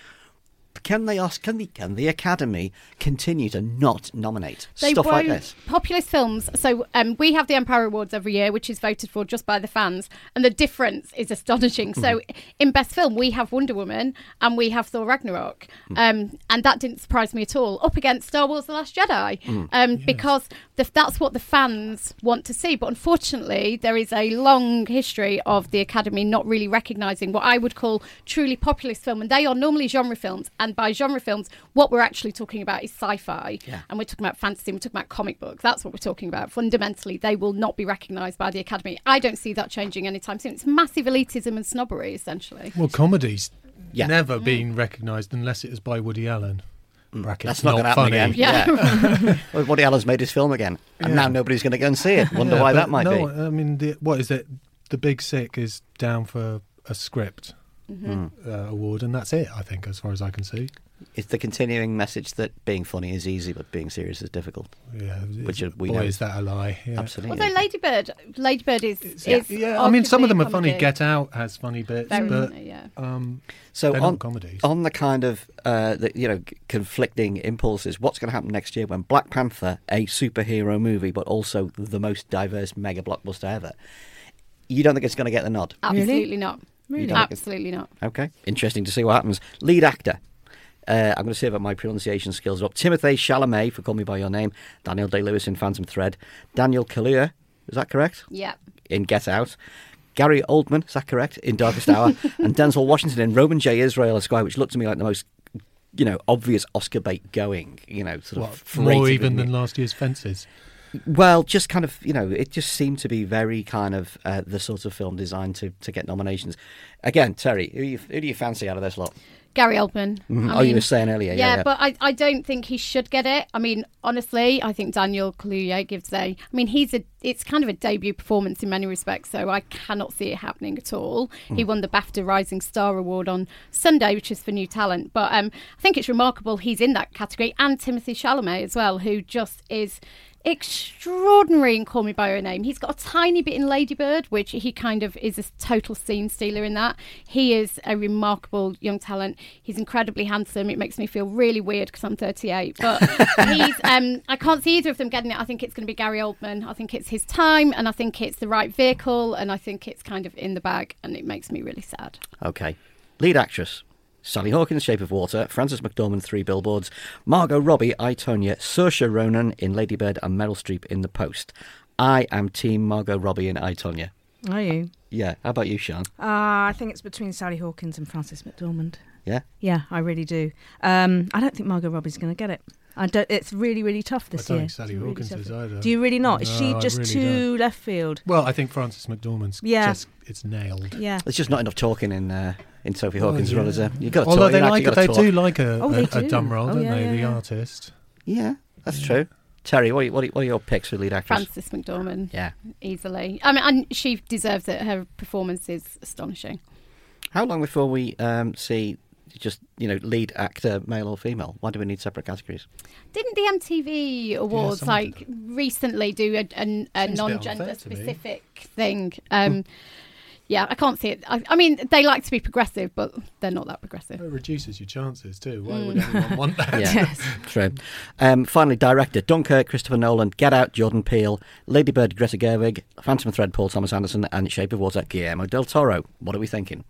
Can they ask? Can the can the Academy continue to not nominate they stuff like won't. this? Populist films. So um, we have the Empire Awards every year, which is voted for just by the fans, and the difference is astonishing. Mm-hmm. So in Best Film, we have Wonder Woman and we have Thor Ragnarok, mm. um, and that didn't surprise me at all. Up against Star Wars: The Last Jedi, mm. um, yes. because the, that's what the fans want to see. But unfortunately, there is a long history of the Academy not really recognising what I would call truly populist film, and they are normally genre films. And by genre films, what we're actually talking about is sci-fi, yeah. and we're talking about fantasy, and we're talking about comic books. That's what we're talking about. Fundamentally, they will not be recognised by the Academy. I don't see that changing anytime soon. It's massive elitism and snobbery, essentially. Well, comedy's yeah. never mm. been recognised unless it is by Woody Allen. Brackets, That's not, not going to happen again. Yeah. Well, Woody Allen's made his film again, and yeah. now nobody's going to go and see it. Wonder yeah, why that might no, be. I mean, the, what is it? The Big Sick is down for a script mm-hmm. uh, award, and that's it, I think, as far as I can see. It's the continuing message that being funny is easy, but being serious is difficult. Yeah, which we boy, know is that a lie? Yeah. Absolutely. Although Lady Bird, Lady Bird is, is yeah. yeah. I mean, some of them are funny. Get Out has funny bits, Very but funny, yeah. um, so they're on not comedies. On the kind of uh, the, you know conflicting impulses, what's going to happen next year when Black Panther, a superhero movie, but also the most diverse mega blockbuster ever? You don't think it's going to get the nod? Absolutely really? not. Really? Absolutely not. Okay, interesting to see what happens. Lead actor. Uh, I'm going to say that my pronunciation skills are up. Timothée Chalamet for Call Me By Your Name. Daniel Day-Lewis in Phantom Thread. Daniel Kaluuya, is that correct? Yeah. In Get Out. Gary Oldman, is that correct? In Darkest Hour. And Denzel Washington in Roman J. Israel Esquire, which looked to me like the most, you know, obvious Oscar bait going. You know, sort what, of more even than last year's Fences. Well, just kind of, you know, it just seemed to be very kind of uh, the sort of film designed to, to get nominations. Again, Terry, who, you, who do you fancy out of this lot? Gary Oldman. Mm-hmm. I Oh, mean, you were saying earlier. Yeah, yeah, yeah. but I, I don't think he should get it. I mean, honestly, I think Daniel Kaluuya gives a... I mean, he's a. It's kind of a debut performance in many respects, so I cannot see it happening at all. Mm. He won the BAFTA Rising Star Award on Sunday, which is for new talent. But um, I think it's remarkable he's in that category, and Timothée Chalamet as well, who just is... extraordinary in Call Me By Your Name. He's got a tiny bit in Lady Bird, which he kind of is a total scene stealer in that. He is a remarkable young talent. He's incredibly handsome. It makes me feel really weird because I'm thirty-eight. But he's, um, I can't see either of them getting it. I think it's going to be Gary Oldman. I think it's his time, and I think it's the right vehicle, and I think it's kind of in the bag, and it makes me really sad. Okay. Lead actress. Sally Hawkins, Shape of Water, Frances McDormand, Three Billboards, Margot Robbie, I, Tonya, Saoirse Ronan in Lady Bird, and Meryl Streep in The Post. I am team Margot Robbie in I, Tonya. Are you? Yeah. How about you, Sian? Uh, I think it's between Sally Hawkins and Frances McDormand. Yeah? Yeah, I really do. Um, I don't think Margot Robbie's going to get it. I don't. It's really, really tough this I don't year. think Sally It's really Hawkins tough. is either. Do you really not? Is No, she I just really too don't. left field? Well, I think Frances McDormand's Yeah. just, it's nailed. Yeah. There's just not enough talking in uh, in Sophie Oh, Hawkins' yeah. role, is there? You've got to Although talk. they you know, like you've it, got they to talk. do like a, Oh, a, they a do. dumb role, Oh, don't yeah, they? yeah, The yeah. artist. Yeah, that's true. Terry, what are, what are, what are your picks for lead actress? Frances McDormand. Yeah. Easily. I mean, and she deserves it. Her performance is astonishing. How long before we um, see just, you know, lead actor, male or female? Why do we need separate categories? Didn't the M T V Awards someone like recently do a, a, a Seems a bit non-gender unfair to me. specific thing? Um, yeah, I can't see it. I, I mean, they like to be progressive, but they're not that progressive. It reduces your chances too. Why Mm. would anyone want that? Yeah, true. Um, finally, director, Dunkirk, Christopher Nolan, Get Out, Jordan Peele, Lady Bird, Greta Gerwig, Phantom Thread, Paul Thomas Anderson, and Shape of Water, Guillermo del Toro. What are we thinking?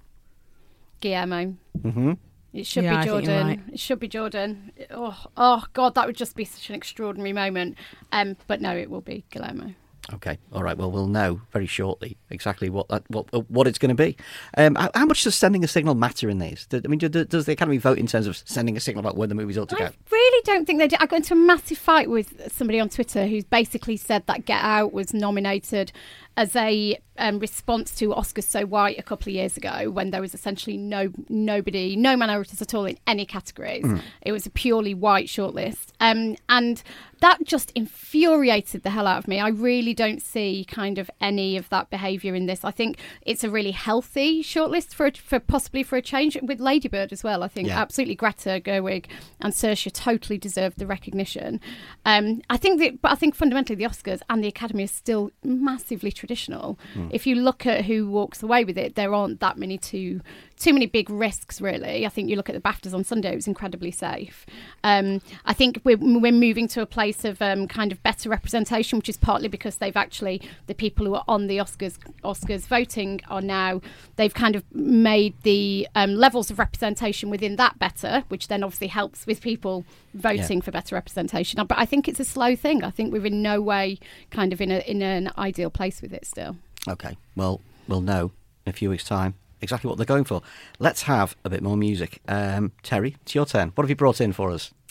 Guillermo. Mm-hmm. It should Yeah, I be think you're Jordan. right. It should be Jordan. Oh, oh God, that would just be such an extraordinary moment. Um, but no, it will be Guillermo. Okay, all right. Well, we'll know very shortly exactly what that, what what it's going to be. Um, how, how much does sending a signal matter in these? Do, I mean, do, does the Academy vote in terms of sending a signal about where the movie's ought to go? I really don't think they do. I got into a massive fight with somebody on Twitter who's basically said that Get Out was nominated as a um, response to Oscars So White a couple of years ago, when there was essentially no nobody, no minorities at all in any categories. Mm. It was a purely white shortlist. Um, and that just infuriated the hell out of me. I really don't see kind of any of that behaviour in this. I think it's a really healthy shortlist for, for possibly for a change with Lady Bird as well. I think Yeah. absolutely Greta Gerwig and Saoirse totally deserve the recognition. Um, I think that, but I think fundamentally the Oscars and the Academy are still massively traditional. Mm. If you look at who walks away with it, there aren't that many too too many big risks, really. I think you look at the BAFTAs on Sunday; it was incredibly safe. Um, I think we're we're moving to a place of um, kind of better representation, which is partly because they've actually the people who are on the Oscars Oscars voting are now they've kind of made the um, levels of representation within that better, which then obviously helps with people voting Yeah. for better representation. But I think it's a slow thing. I think we're in no way kind of in a in an ideal place with it still. Okay, well, we'll know in a few weeks' time exactly what they're going for. Let's have a bit more music. Um, Terry, it's your turn. What have you brought in for us?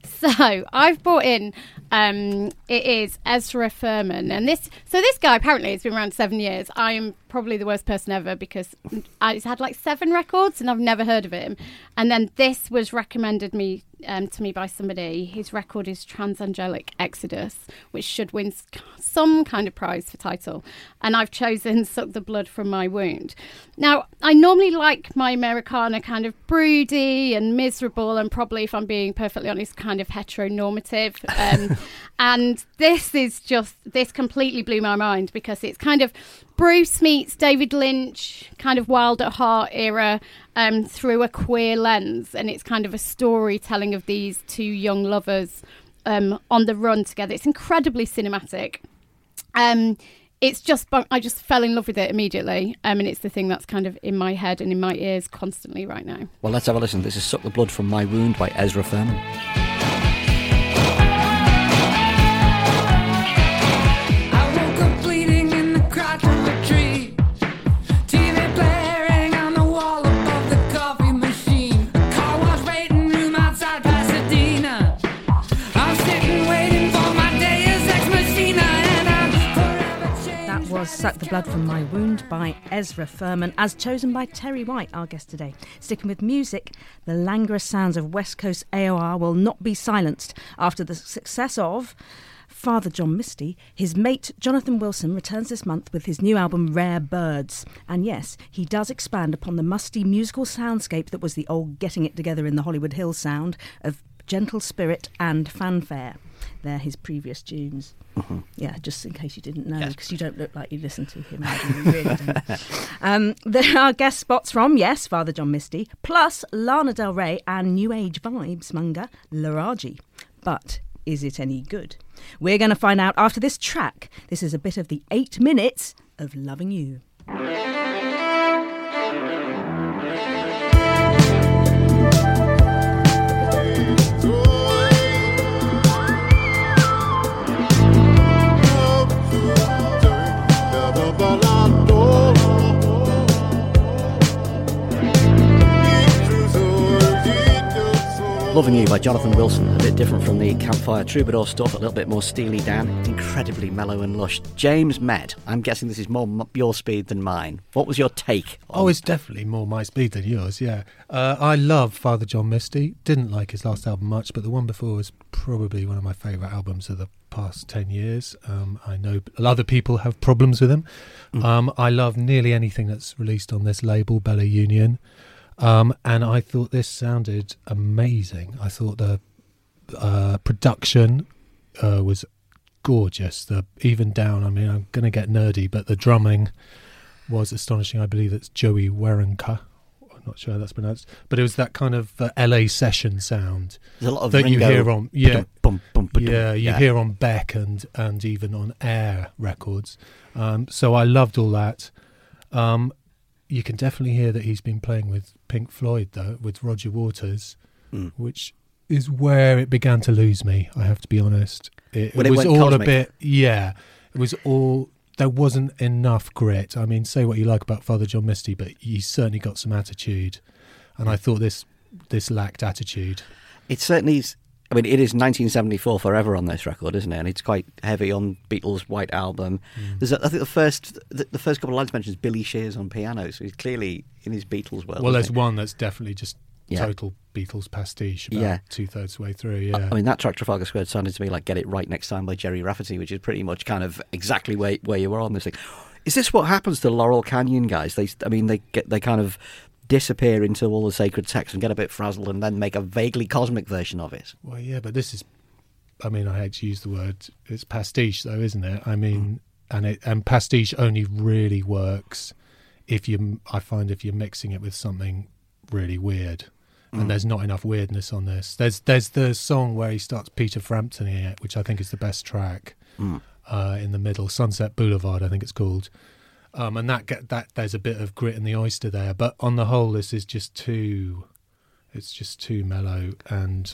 So I've brought in um, it is Ezra Furman, and this so this guy apparently has been around seven years. I am probably the worst person ever because I- he's had like seven records and I've never heard of him. And then this was recommended me um, to me by somebody. His record is Transangelic Exodus, which should win s- some kind of prize for title. And I've chosen Suck the Blood from My Wound. Now, I normally like my Americana kind of broody and miserable, and probably, if I'm being perfectly honest, kind of heteronormative. Um, and this is just, this completely blew my mind because it's kind of Bruce meets David Lynch, kind of Wild at Heart era, um, through a queer lens. And it's kind of a storytelling of these two young lovers um, on the run together. It's incredibly cinematic. Um, it's just, I just fell in love with it immediately. Um, and it's the thing that's kind of in my head and in my ears constantly right now. Well, let's have a listen. This is Suck the Blood from My Wound by Ezra Furman. I woke up bleeding in the crotch of a tree. T V blaring on the wall above the coffee machine. A car wash waiting room outside Pasadena. I'm sitting waiting for my Deus Ex Machina, and I'm forever changed. That was Suck the Blood from My Wound by Ezra Furman, as chosen by Terry White, our guest today. Sticking with music, the languorous sounds of West Coast A O R will not be silenced after the success of Father John Misty. His mate Jonathan Wilson returns this month with his new album Rare Birds. And yes, he does expand upon the musty musical soundscape that was the old Getting It Together in the Hollywood Hills sound of Gentle Spirit and Fanfare. They're his previous tunes. Mm-hmm. Yeah, just in case you didn't know, Yes. because you don't look like you listen to him. You really don't. Um, there are guest spots from, yes, Father John Misty, plus Lana Del Rey and New Age vibes monger Laraji. But is it any good? We're going to find out after this track. This is a bit of the eight minutes of Loving You. Loving You by Jonathan Wilson, a bit different from the Campfire Troubadour stuff, a little bit more Steely Dan, incredibly mellow and lush. James Med, I'm guessing this is more m- your speed than mine. What was your take? On... Oh, it's definitely more my speed than yours, yeah. Uh, I love Father John Misty. Didn't like his last album much, but the one before was probably one of my favourite albums of the past ten years. Um, I know other people have problems with him. Mm. Um, I love nearly anything that's released on this label, Bella Union. Um, and I thought this sounded amazing. I thought the uh, production uh, was gorgeous. The even down, I mean, I'm going to get nerdy, but the drumming was astonishing. I believe it's Joey Waronker. I'm not sure how that's pronounced, but it was that kind of uh, L A session sound There's a lot of that Ringo, you hear on, yeah, bum, bum, bum, yeah, you yeah. hear on Beck and and even on Air records. Um, so I loved all that. Um, You can definitely hear that he's been playing with Pink Floyd, though, with Roger Waters, mm. which is where it began to lose me, I have to be honest. It, it, it was all cosmic. a bit, yeah, it was all, there wasn't enough grit. I mean, say what you like about Father John Misty, but he's certainly got some attitude. And I thought this this lacked attitude. It certainly is. I mean, it is nineteen seventy-four forever on this record, isn't it? And it's quite heavy on Beatles' White Album. Mm. There's, a, I think, the first the, the first couple of lines mentions Billy Shears on piano, so he's clearly in his Beatles world. Well, there's it? one that's definitely just yeah. total Beatles pastiche about yeah. two-thirds way through, yeah. I, I mean, that track, Trafalgar Square, sounded to me like Get It Right Next Time by Jerry Rafferty, which is pretty much kind of exactly where, where you were on this thing. Is this what happens to Laurel Canyon guys? They, I mean, they get they kind of disappear into all the sacred texts and get a bit frazzled and then make a vaguely cosmic version of it. Well, yeah, but this is, I mean, I hate to use the word, it's pastiche though, isn't it? I mean, mm. and it and pastiche only really works if you, I find if you're mixing it with something really weird. Mm. And there's not enough weirdness on this. There's there's the song where he starts Peter Framptoning it, which I think is the best track mm. uh, in the middle. Sunset Boulevard, I think it's called. Um, and that get that there's a bit of grit in the oyster there. But on the whole, this is just too, it's just too mellow and,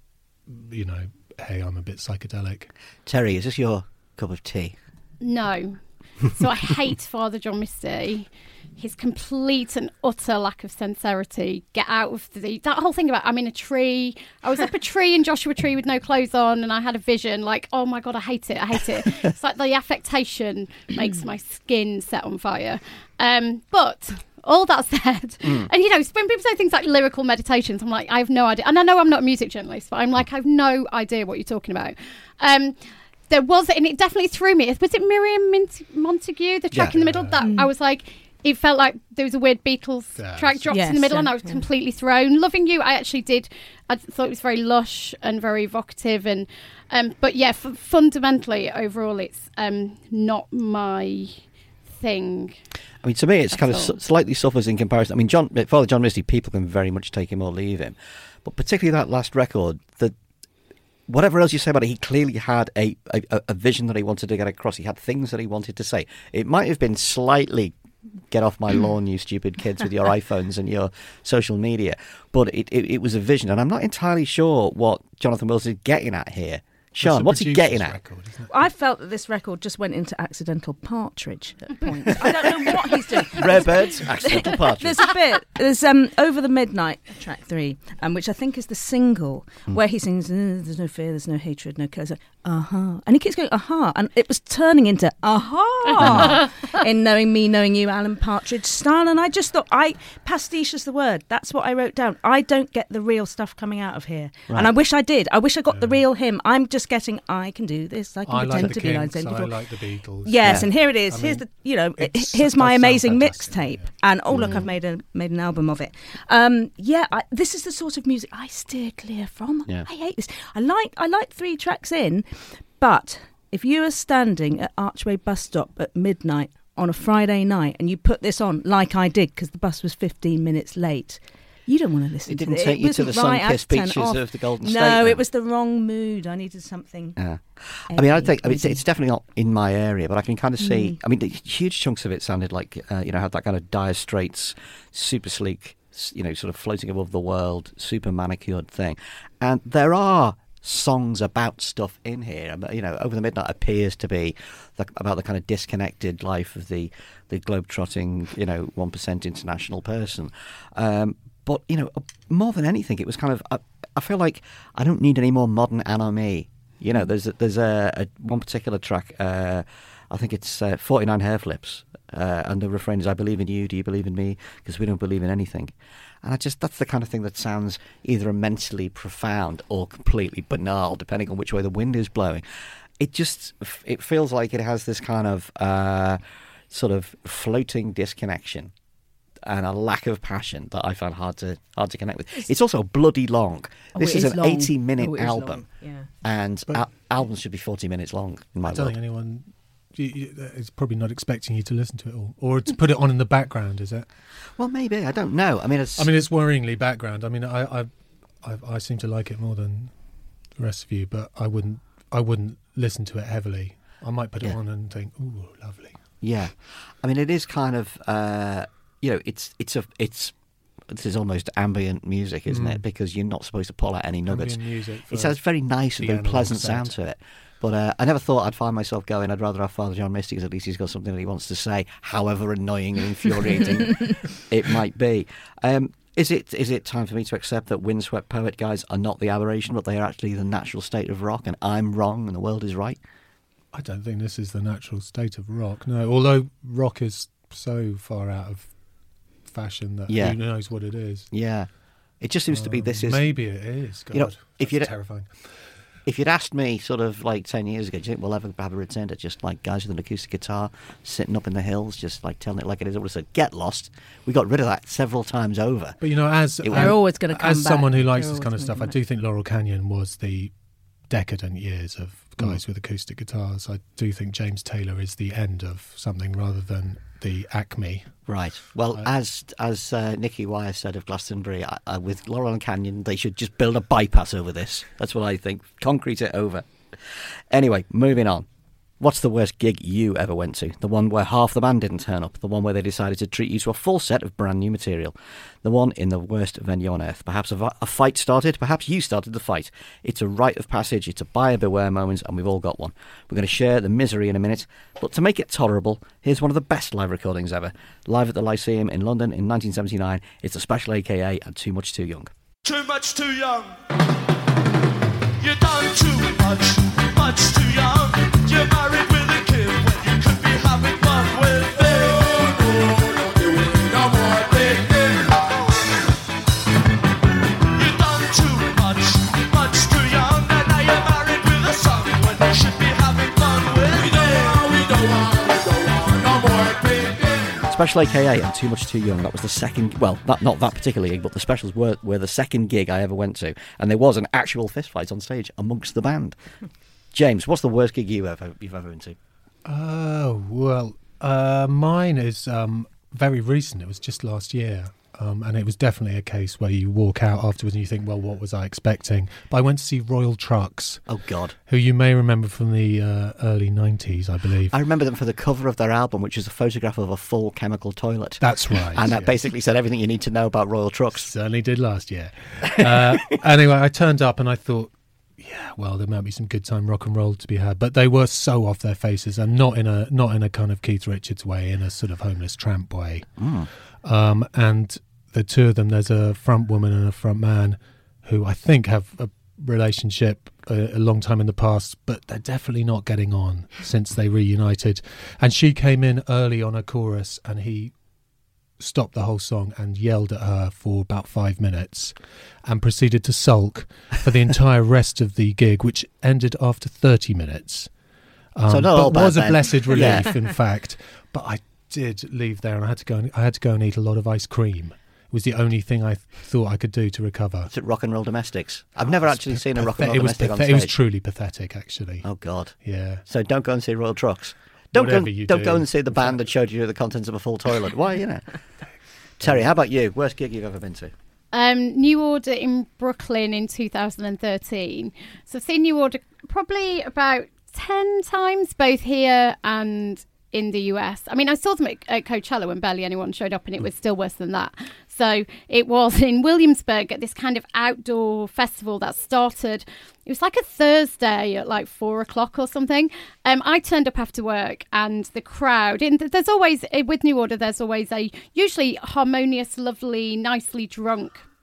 you know, hey, I'm a bit psychedelic. Terry, is this your cup of tea? No. So I hate Father John Misty. His complete and utter lack of sincerity. Get out of the... That whole thing about I'm in a tree. I was up a tree in Joshua Tree with no clothes on and I had a vision like, oh my God, I hate it. I hate it. It's like the affectation makes my skin set on fire. Um, but... All that said, mm. and you know, when people say things like lyrical meditations, I'm like, I have no idea. And I know I'm not a music journalist, but I'm like, I have no idea what you're talking about. Um, there was, and it definitely threw me. Was it Miriam Mint- Montague, the track yeah. in the middle? That mm. I was like, it felt like there was a weird Beatles yes. track dropped yes, in the middle, yeah, and I was yeah. completely thrown. Loving You, I actually did. I thought it was very lush and very evocative, and um, but yeah, f- fundamentally, overall, it's um, not my thing. I mean, to me, it's That's kind of all. su- slightly suffers in comparison. I mean, John, Father John Misty, people can very much take him or leave him, but particularly that last record, the whatever else you say about it, he clearly had a, a, a vision that he wanted to get across. He had things that he wanted to say. It might have been slightly get off my lawn, you stupid kids with your iPhones and your social media, but it, it, it was a vision, and I'm not entirely sure what Jonathan Wilson is getting at here. Sean, what's he getting at? Record, I felt that this record just went into accidental partridge at points. I don't know what he's doing. Rare Birds, accidental partridge. There's a bit. There's um, Over the Midnight, track three, um, which I think is the single, mm. where he sings, there's no fear, there's no hatred, no curse. Uh-huh. And he keeps going, uh-huh. And it was turning into, uh-huh, in Knowing Me, Knowing You, Alan Partridge style. And I just thought, I pastiche is the word. That's what I wrote down. I don't get the real stuff coming out of here. Right. And I wish I did. I wish I got yeah. the real him. I'm just getting, I can do this. I can I pretend like to the be Kinks, nine seventy-four. I like the Beatles. Yes, yeah. and here it is. I here's mean, the, you know, here's my amazing mixtape. Yeah. And oh, look, mm. I've made a made an album of it. Um, yeah, I, this is the sort of music I steer clear from. Yeah. I hate this. I like I like three tracks in, but if you are standing at Archway bus stop at midnight on a Friday night and you put this on, like I did, because the bus was fifteen minutes late, you don't want to listen it to it. Didn't take it you to the right sun-kissed beaches off. of the Golden State. No, then. it was the wrong mood. I needed something. Yeah. I mean, I think I mean, it's, it's definitely not in my area, but I can kind of see. Mm. I mean, the huge chunks of it sounded like uh, you know, had that kind of Dire Straits, super sleek, you know, sort of floating above the world, super manicured thing. And there are songs about stuff in here. You know, Over the Midnight appears to be the, about the kind of disconnected life of the the globe-trotting, you know, one percent international person. Um, but you know, more than anything, it was kind of. Uh, I feel like I don't need any more modern anomie. You know, there's a, there's a, a one particular track. Uh, I think it's uh, forty-nine Hair Flips, uh, and the refrain is "I believe in you. Do you believe in me? Because we don't believe in anything." And I just that's the kind of thing that sounds either immensely profound or completely banal, depending on which way the wind is blowing. It just it feels like it has this kind of uh, sort of floating disconnection and a lack of passion that I find hard to hard to connect with. It's, it's also bloody long. Oh, this is is an long. eighty-minute oh, album, yeah. and al- albums should be forty minutes long. In my I don't world. think anyone you, you, is probably not expecting you to listen to it all, or to put it on in the background. Is it? Well, maybe I don't know. I mean, it's. I mean, it's worryingly background. I mean, I I, I, I seem to like it more than the rest of you, but I wouldn't I wouldn't listen to it heavily. I might put it Yeah. on and think, "Ooh, lovely." Yeah, I mean, it is kind of. Uh, You know, it's it's a it's this is almost ambient music, isn't Mm. it? Because you're not supposed to pull out any nuggets. Ambient music It has very nice and the very analog pleasant set. sound to it. But uh, I never thought I'd find myself going, I'd rather have Father John Misty, because at least he's got something that he wants to say, however annoying and infuriating it might be. Um, is it is it time for me to accept that Windswept Poet guys are not the aberration, but they are actually the natural state of rock, and I'm wrong and the world is right? I don't think this is the natural state of rock. No, although rock is so far out of fashion that Yeah. who knows what it is. Yeah. It just seems to be this Um, is... maybe it is. God, you know, if that's you'd, terrifying. If you'd asked me sort of like ten years ago, do you think we'll ever have a return to just like guys with an acoustic guitar sitting up in the hills, just like telling it like it is? I would have said, get lost. We got rid of that several times over. But you know, as It They're went- always going to come as back. someone who likes They're this kind of always stuff, I gonna do come think Laurel Canyon was the decadent years of guys Mm. with acoustic guitars. I do think James Taylor is the end of something rather than the acme. Right. Well, Uh, as as uh, Nicky Wire said of Glastonbury, I, I, with Laurel and Canyon, they should just build a bypass over this. That's what I think. Concrete it over. Anyway, moving on. What's the worst gig you ever went to? The one where half the band didn't turn up. The one where they decided to treat you to a full set of brand new material. The one in the worst venue on earth. Perhaps a, a fight started. Perhaps you started the fight. It's a rite of passage. It's a buyer beware moment, and we've all got one. We're going to share the misery in a minute. But to make it tolerable, here's one of the best live recordings ever. Live at the Lyceum in London in nineteen seventy-nine. It's a special A K A and Too Much Too Young. Too much too young. You done too much, much too young. You're married with a kid when you could be having fun with me. No more thinking. You done too much, much too young. And now you're married with a son when you should be having fun with me. We don't want, we don't want, we don't want no more thinking. Special A K A and Too Much Too Young. That was the second, well, not, not that particular gig, but the specials were, were the second gig I ever went to. And there was an actual fist fight on stage amongst the band. James, what's the worst gig you ever, you've ever been to? Oh, well, uh, mine is um, very recent. It was just last year. Um, and it was definitely a case where you walk out afterwards and you think, well, what was I expecting? But I went to see Royal Trucks. Oh, God. Who you may remember from the uh, early nineties, I believe. I remember them for the cover of their album, which is a photograph of a full chemical toilet. That's right. And that yeah. basically said everything you need to know about Royal Trucks. Certainly did last year. Uh, anyway, I turned up and I thought, yeah, well, there might be some good time rock and roll to be had, but they were so off their faces, and not in a not in a kind of Keith Richards way, in a sort of homeless tramp way. Mm. Um, and the two of them, there's a front woman and a front man, who I think have a relationship a, a long time in the past, but they're definitely not getting on since they reunited. And she came in early on a chorus, and he stopped the whole song and yelled at her for about five minutes and proceeded to sulk for the entire rest of the gig, which ended after thirty minutes. Um, So not but all bad was a then. blessed relief, Yeah. in fact. But I did leave there, and I had to go. And, I had to go and eat a lot of ice cream. It was the only thing I th- thought I could do to recover. It's at Rock and Roll Domestics. I've never Oh, it's actually pa- seen a Rock and Roll pathet- it was Domestic on pathet- stage. It was truly pathetic, actually. Oh, God. Yeah. So don't go and see Royal Trucks. Don't go, Whatever you don't do. go and see the band that showed you the contents of a full toilet. Why, you know? Terry, how about you? Worst gig you've ever been to? Um, New Order in Brooklyn in two thousand thirteen. So I've seen New Order probably about ten times, both here and in the U S. I mean, I saw them at, at Coachella when barely anyone showed up, and it was still worse than that. So it was in Williamsburg at this kind of outdoor festival that started. It was like a Thursday at like four o'clock or something. Um, I turned up after work, and the crowd. And there's always with New Order, there's always a usually harmonious, lovely, nicely drunk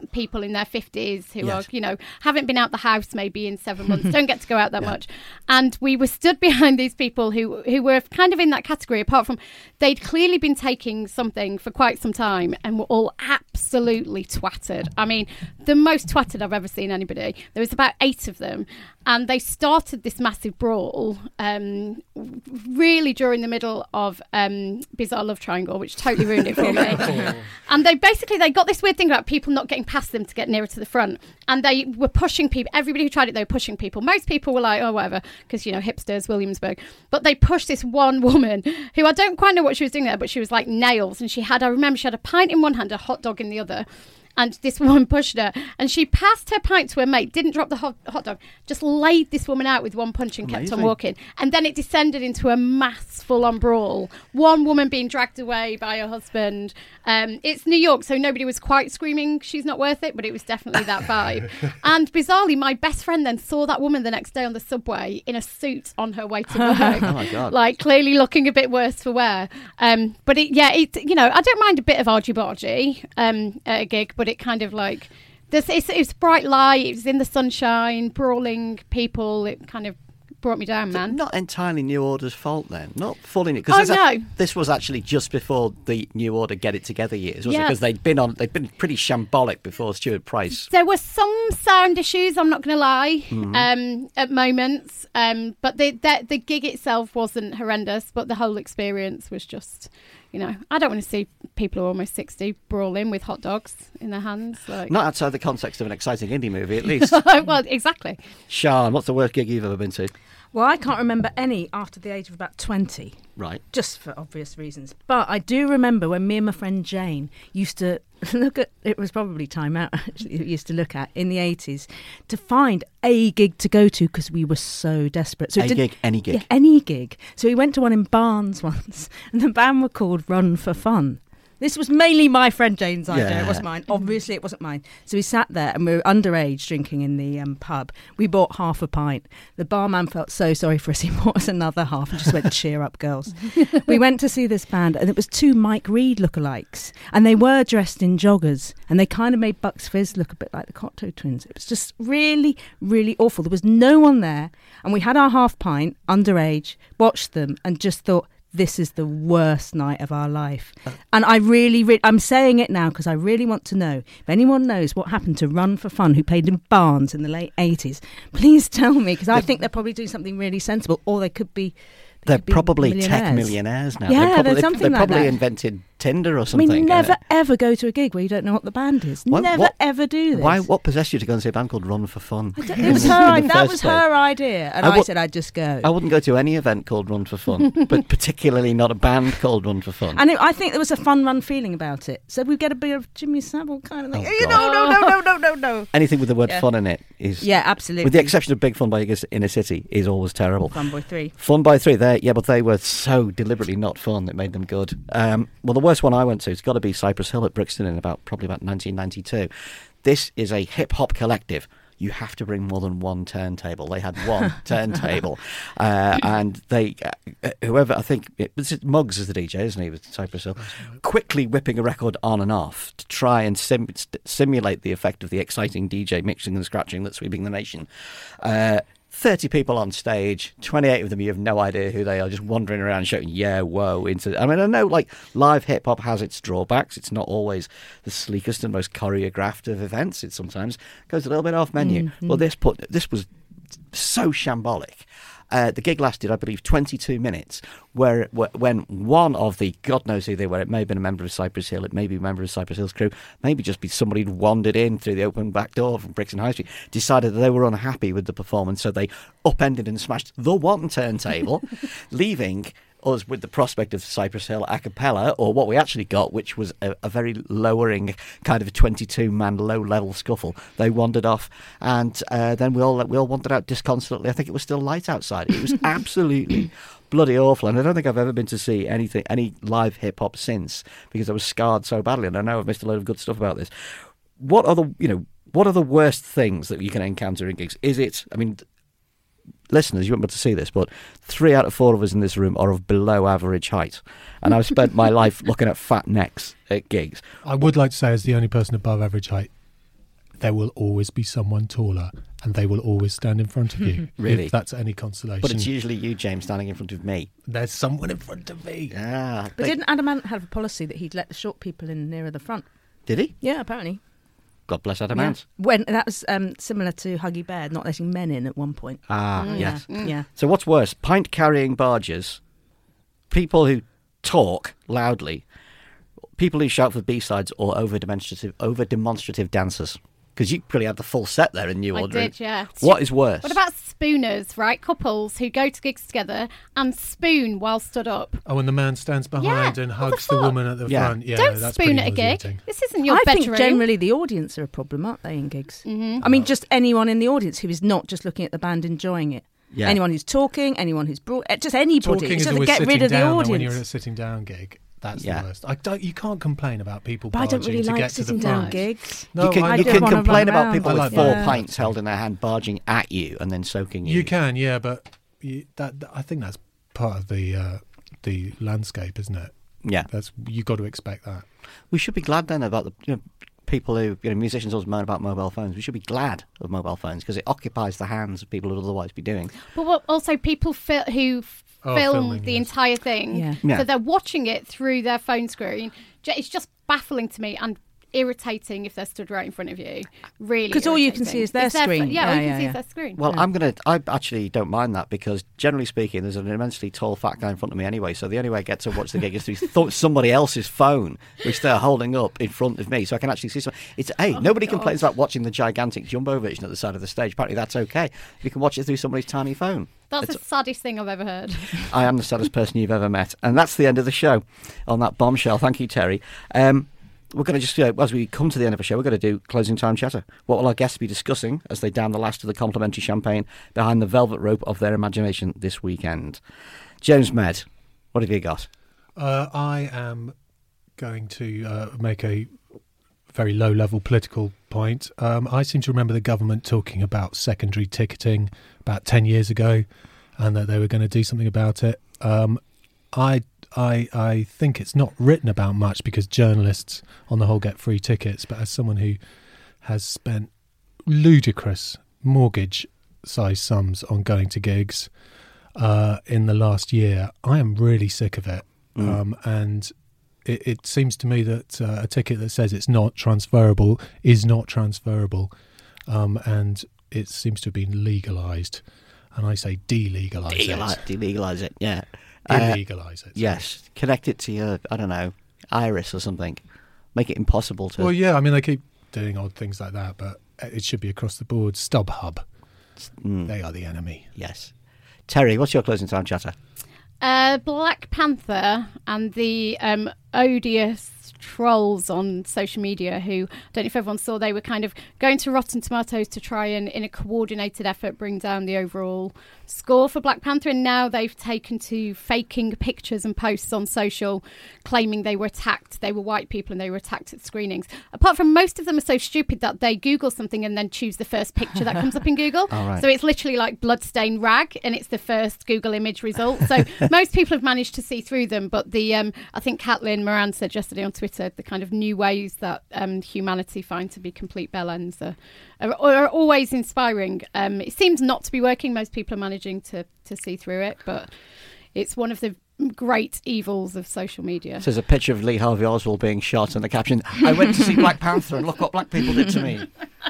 people in their fifties who Yes. are, you know, haven't been out the house maybe in seven months, don't get to go out that much. And we were stood behind these people who, who were kind of in that category, apart from they'd clearly been taking something for quite some time and were all absolutely twatted. I mean, the most twatted I've ever seen anybody. There was about eight of them. And they started this massive brawl um, really during the middle of um, Bizarre Love Triangle, which totally ruined it for me. And they basically, they got this weird thing about people not getting past them to get nearer to the front. And they were pushing people. Everybody who tried it, they were pushing people. Most people were like, oh, whatever, because, you know, hipsters, Williamsburg. But they pushed this one woman who I don't quite know what she was doing there, but she was like nails. And she had, I remember she had a pint in one hand, a hot dog in the other. And this woman pushed her, and she passed her pint to her mate, didn't drop the hot, hot dog, just laid this woman out with one punch and kept Amazing. on walking. And then it descended into a mass full-on brawl. One woman being dragged away by her husband. Um, it's New York, so nobody was quite screaming, she's not worth it, but it was definitely that vibe. And bizarrely, my best friend then saw that woman the next day on the subway in a suit on her way to work. Oh, my God. Like, clearly looking a bit worse for wear. Um, but, it, yeah, it, you know, I don't mind a bit of argy-bargy um, at a gig, but it kind of like this it's, it's bright light, it was in the sunshine, brawling people, it kind of brought me down, man. Not entirely New Order's fault then, not fully, Oh, because no. this was actually just before the New Order Get It Together years, wasn't it? Yeah. Because they'd been on, they'd been pretty shambolic before Stuart Price. There were some sound issues, I'm not going to lie, Mhm. um, at moments, um, but the, the the gig itself wasn't horrendous, but the whole experience was just, you know, I don't want to see people who are almost sixty brawling with hot dogs in their hands. Like. Not outside the context of an exciting indie movie, at least. Well, exactly. Sian, what's the worst gig you've ever been to? Well, I can't remember any after the age of about twenty. Right. Just for obvious reasons. But I do remember when me and my friend Jane used to look at, it was probably Time Out actually, we used to look at in the eighties to find a gig to go to because we were so desperate. So A it didn't- gig, any gig? Yeah, any gig. So we went to one in Barnes once and the band were called Run for Fun. This was mainly my friend Jane's idea. Yeah. It wasn't mine. Obviously, it wasn't mine. So we sat there and we were underage drinking in the um, pub. We bought half a pint. The barman felt so sorry for us. He bought us another half and just went, cheer up, girls. We went to see this band and it was two Mike Reid lookalikes. And they were dressed in joggers. And they kind of made Bucks Fizz look a bit like the Cocteau Twins. It was just really, really awful. There was no one there. And we had our half pint, underage, watched them and just thought, this is the worst night of our life. And I really, re- I'm saying it now because I really want to know if anyone knows what happened to Run for Fun, who played in Barnes in the late eighties, please tell me, because I think they're probably doing something really sensible, or they could be They're could be probably tech millionaires. millionaires now. Yeah, they probably, there's something they like probably that. invented Tinder or I something. mean, never Uh, ever go to a gig where you don't know what the band is. Why- never what- ever do this. Why? What possessed you to go and see a band called Run for Fun? It was her. i- That was her idea, and I I, would- said I'd just go. I wouldn't go to any event called Run for Fun, but particularly not a band called Run for Fun. And it, I think there was a fun run feeling about it. So we get a bit of Jimmy Savile kind of thing. Oh, you God. know, no, no, no, no, no, no. Anything with the word Yeah. fun in it is... Yeah, absolutely. With the exception of Big Fun by Inner City, is always terrible. Fun Boy three. Fun by Three, they yeah, but they were so deliberately not fun that made them good. Um, well, the worst one I went to has got to be Cypress Hill at Brixton in about probably about nineteen ninety-two. This is a hip hop collective. You have to bring more than one turntable. They had one turntable, uh, and they, uh, whoever I think it was Muggs is the D J, isn't he? With Cypress Hill, quickly whipping a record on and off to try and sim- st- simulate the effect of the exciting D J mixing and scratching that's sweeping the nation. Uh, thirty people on stage, twenty-eight of them you have no idea who they are, just wandering around shouting, yeah, whoa, into... I mean, I know, like, live hip-hop has its drawbacks. It's not always the sleekest and most choreographed of events. It sometimes goes a little bit off menu. Mm-hmm. Well, this put this was so shambolic. Uh, the gig lasted, I believe, twenty-two minutes, where, where when one of the, God knows who they were, it may have been a member of Cypress Hill, it may be a member of Cypress Hill's crew, maybe just be somebody who'd wandered in through the open back door from Brixton High Street, decided that they were unhappy with the performance, so they upended and smashed the one turntable, leaving us with the prospect of Cypress Hill a cappella, or what we actually got, which was a, a very lowering kind of a twenty-two man low-level scuffle. They wandered off, and uh, then we all we all wandered out disconsolately. I think it was still light outside. It was absolutely bloody awful, and I don't think I've ever been to see anything, any live hip-hop since, because I was scarred so badly, and I know I've missed a load of good stuff about this. What are the, you know, what are the worst things that you can encounter in gigs? Is it, I mean... Listeners, you won't be able to see this, but three out of four of us in this room are of below average height. And I've spent my life looking at fat necks at gigs. I would like to say, as the only person above average height there will always be someone taller, and they will always stand in front of you. Really? If that's any consolation. But it's usually you, James, standing in front of me. There's someone in front of me. Yeah. But they- didn't Adam Ant have a policy that he'd let the short people in nearer the front? Did he? Yeah, apparently. God bless Adam Yeah. Ant. When that was um, similar to Huggy Bear not letting men in at one point. Ah, Mm. yes. Yeah. yeah. So what's worse, pint-carrying barges, people who talk loudly, people who shout for B-sides, or over-demonstrative, over-demonstrative dancers? Because you probably had the full set there in New I Order. did, yeah. What is worse? What about spooners, right? Couples who go to gigs together and spoon while stood up. Oh, and the man stands behind Yeah, and what hugs the the, fuck? woman at the Yeah. front. Yeah, Don't that's spoon pretty at a gig. nauseating. This isn't your I bedroom. think generally the audience are a problem, aren't they, in gigs? Mhm. I mean, just anyone in the audience who is not just looking at the band enjoying it. Yeah. Anyone who's talking, anyone who's brought, eh, just anybody. Talking It's is just always get sitting rid of the down. though, audience. When you're at a sitting down gig, that's Yeah. the worst. I don't. You can't complain about people But I don't barging really to like get to the sitting down front. gigs. No, you can, I you don't can wanna complain run about around. people I with like four that. pints held in their hand barging at you and then soaking you. You can, yeah, but you, that, that I think that's part of the uh, the landscape, isn't it? Yeah. That's you got to expect that. We should be glad then about the you know, people who, you know, musicians always moan about mobile phones. We should be glad of mobile phones because it occupies the hands of people who would otherwise be doing. But what, also people fil- who f- Oh, film filming, the yes. entire thing, Yeah. Yeah. so they're watching it through their phone screen. J- It's just baffling to me and irritating if they're stood right in front of you. Really, 'Cause all you can irritating. see is their It's screen. yeah, Yeah, all you yeah, can see yeah. is their screen. Well, Yeah. I'm going to... I actually don't mind that because, generally speaking, there's an immensely tall, fat guy in front of me anyway, so the only way I get to watch the gig is through th- somebody else's phone, which they're holding up in front of me, so I can actually see some... It's, hey, Oh, nobody God. complains about watching the gigantic jumbo version at the side of the stage. Apparently that's okay. You can watch it through somebody's tiny phone. That's It's- the saddest thing I've ever heard. I am the saddest person you've ever met. And that's the end of the show on that bombshell. Thank you, Terry. Um, we're going to just, uh, as we come to the end of the show, we're going to do closing time chatter. What will our guests be discussing as they down the last of the complimentary champagne behind the velvet rope of their imagination this weekend? James Med, what have you got? Uh, I am going to uh, make a very low-level political point. Um, I seem to remember the government talking about secondary ticketing about ten years ago, and that they were going to do something about it. Um, I, I, I think it's not written about much because journalists, on the whole, get free tickets. But as someone who has spent ludicrous mortgage-sized sums on going to gigs uh, in the last year, I am really sick of it. Mm. Um, and it, it seems to me that uh, a ticket that says it's not transferable is not transferable, um, and it seems to have been legalised. And I say delegalised Delegalize, it. delegalize it, yeah. Illegalise it. Yes. Connect it to your, I don't know, iris or something. Make it impossible to... Well, yeah, I mean, they keep doing odd things like that, but it should be across the board. StubHub. Mm. They are the enemy. Yes. Terry, what's your closing time chatter? Uh, Black Panther and the um, odious trolls on social media who, I don't know if everyone saw, they were kind of going to Rotten Tomatoes to try and, in a coordinated effort, bring down the overall score for Black Panther, and now they've taken to faking pictures and posts on social claiming they were attacked, they were white people and they were attacked at screenings. Apart from, most of them are so stupid that they Google something and then choose the first picture that comes up in Google. Oh, right. So it's literally like bloodstained rag and it's the first Google image result. So most people have managed to see through them, but the um, I think Caitlin Moran said yesterday on Twitter, the kind of new ways that um, humanity find to be complete bell ends are, are, are always inspiring. Um, it seems not to be working. Most people are managing to, to see through it, but it's one of the great evils of social media. So there's a picture of Lee Harvey Oswald being shot and the caption, I went to see Black Panther and look what black people did to me.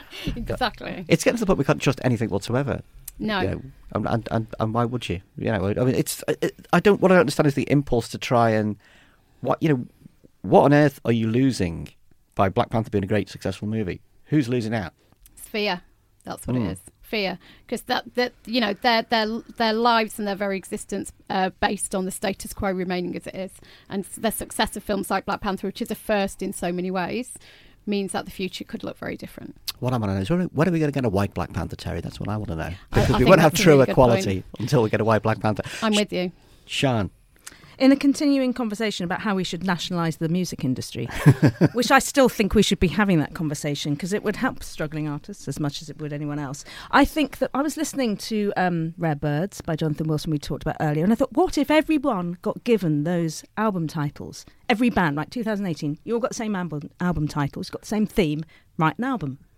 Exactly. It's getting to the point we can't trust anything whatsoever. No. You know, and, and, and, and why would you? You know, I mean, it's. It, I don't. What I don't understand is the impulse to try and what you know. What on earth are you losing by Black Panther being a great successful movie? Who's losing out? It's fear. That's what Mm. it is. Fear, because that that you know their their their lives and their very existence are based on the status quo remaining as it is, and the success of films like Black Panther, which is a first in so many ways, means that the future could look very different. What I want to know is when when are we going to get a white Black Panther, Terry? That's what I want to know. I- Because I we think won't have that's a true really good equality point. until we get a white Black Panther. I'm with you. Sean. In a continuing conversation about how we should nationalise the music industry, which I still think we should be having that conversation because it would help struggling artists as much as it would anyone else. I think that I was listening to um, Rare Birds by Jonathan Wilson we talked about earlier, and I thought, what if everyone got given those album titles? Every band, like two thousand eighteen, you all got the same album, album titles, got the same theme, write an album.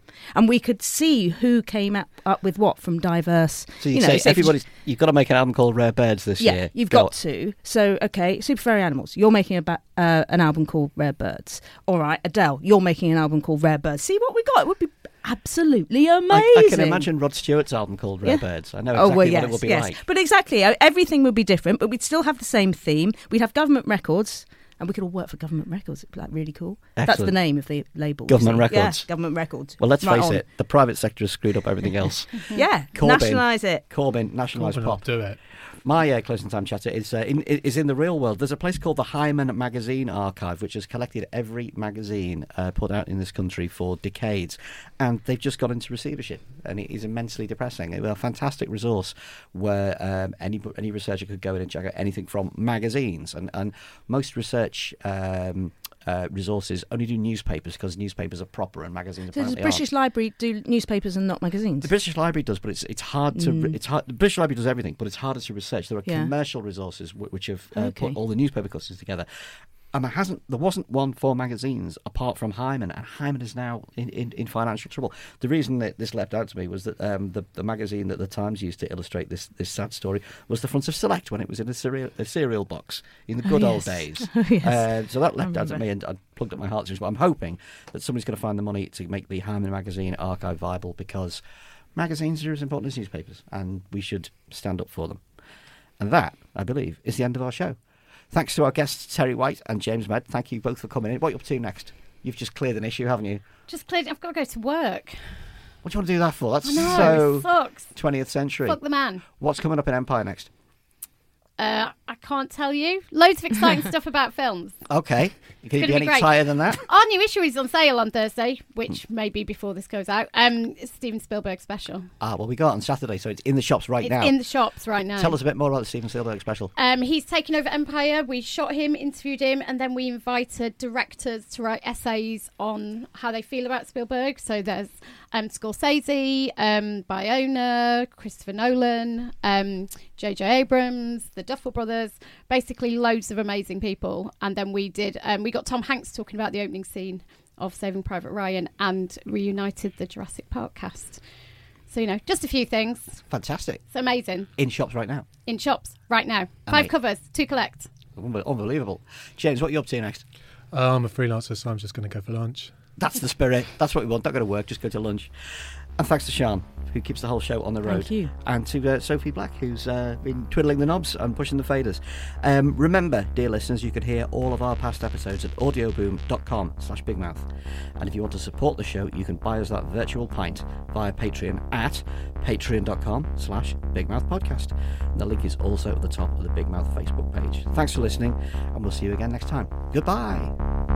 And we could see who came up, up with what from diverse... So you, you know, say so if you- everybody's... You've got to make an album called Rare Birds this yeah, year. you've Go got to. So, okay, Super Furry Animals, you're making a ba- uh, an album called Rare Birds. All right, Adele, you're making an album called Rare Birds. See what we got? It would be absolutely amazing. I, I can imagine Rod Stewart's album called Rare Yeah. Birds. I know Oh, exactly well, yes, what it would be yes. like. But exactly, uh, everything would be different, but we'd still have the same theme. We'd have government records, and we could all work for government records. It'd be like really cool. That's Excellent. the name of the label. you Government see. records. Yeah, government records. Well, let's Right face on. it, the private sector has screwed up everything else. Yeah, Corbyn, nationalise it. Corbyn, nationalise Corbyn pop. will do it. My uh, closing time chatter is uh, in, is in the real world. There's a place called the Hyman Magazine Archive, which has collected every magazine uh, put out in this country for decades, and they've just got into receivership, and it is immensely depressing. It was a fantastic resource where um, any any researcher could go in and check out anything from magazines, and and most research. Um, Uh, resources only do newspapers because newspapers are proper and magazines So does apparently the British aren't. Library do newspapers and not magazines? The British Library does, but it's it's hard to Mm. it's hard. The British Library does everything, but it's harder to research. There are Yeah. commercial resources w- which have uh, Okay. put all the newspaper clusters together, and there hasn't there wasn't one for magazines apart from Hyman, and Hyman is now in, in, in financial trouble. The reason that this leapt out to me was that um, the the magazine that the Times used to illustrate this this sad story was the front of Select when it was in a cereal a cereal box in the Oh, good yes. old days. Oh, yes. Uh, so that I leapt out at remember. me, and I plugged up my heartstrings. But I'm hoping that somebody's going to find the money to make the Hyman magazine archive viable, because magazines are as important as newspapers, and we should stand up for them. And that, I believe, is the end of our show. Thanks to our guests, Terry White and James Med. Thank you both for coming in. What are you up to next? You've just cleared an issue, haven't you? Just cleared. I've got to go to work. What do you want to do that for? That's I know, so it sucks. twentieth century. Fuck the man. What's coming up in Empire next? Uh, I can't tell you. Loads of exciting stuff about films. Okay. Can you gonna be be any great. tighter than that? Our new issue is on sale on Thursday, which may be before this goes out. Um, it's Steven Spielberg special. Ah, well, we got it on Saturday, so it's in the shops right it's now. in the shops right now. Tell us a bit more about the Steven Spielberg special. Um, he's taken over Empire. We shot him, interviewed him, and then we invited directors to write essays on how they feel about Spielberg. So there's um, Scorsese, um, Bayona, Christopher Nolan, um, J J Abrams, the Duffel Brothers, basically loads of amazing people. And then we did, um, we got Tom Hanks talking about the opening scene of Saving Private Ryan, and reunited the Jurassic Park cast. So, you know, just a few things. Fantastic. It's amazing. In shops right now. In shops right now. Five Amazing. covers to collect. Unbe- Unbelievable. James, what are you up to next? Uh, I'm a freelancer, so I'm just going to go for lunch. That's the spirit. That's what we want. Don't go to work, just go to lunch. And thanks to Sean, who keeps the whole show on the road. Thank you. And to uh, Sophie Black, who's uh, been twiddling the knobs and pushing the faders. Um, remember, dear listeners, you can hear all of our past episodes at audioboom.com slash bigmouth. And if you want to support the show, you can buy us that virtual pint via Patreon at patreon.com slash bigmouthpodcast. And the link is also at the top of the Big Mouth Facebook page. Thanks for listening, and we'll see you again next time. Goodbye.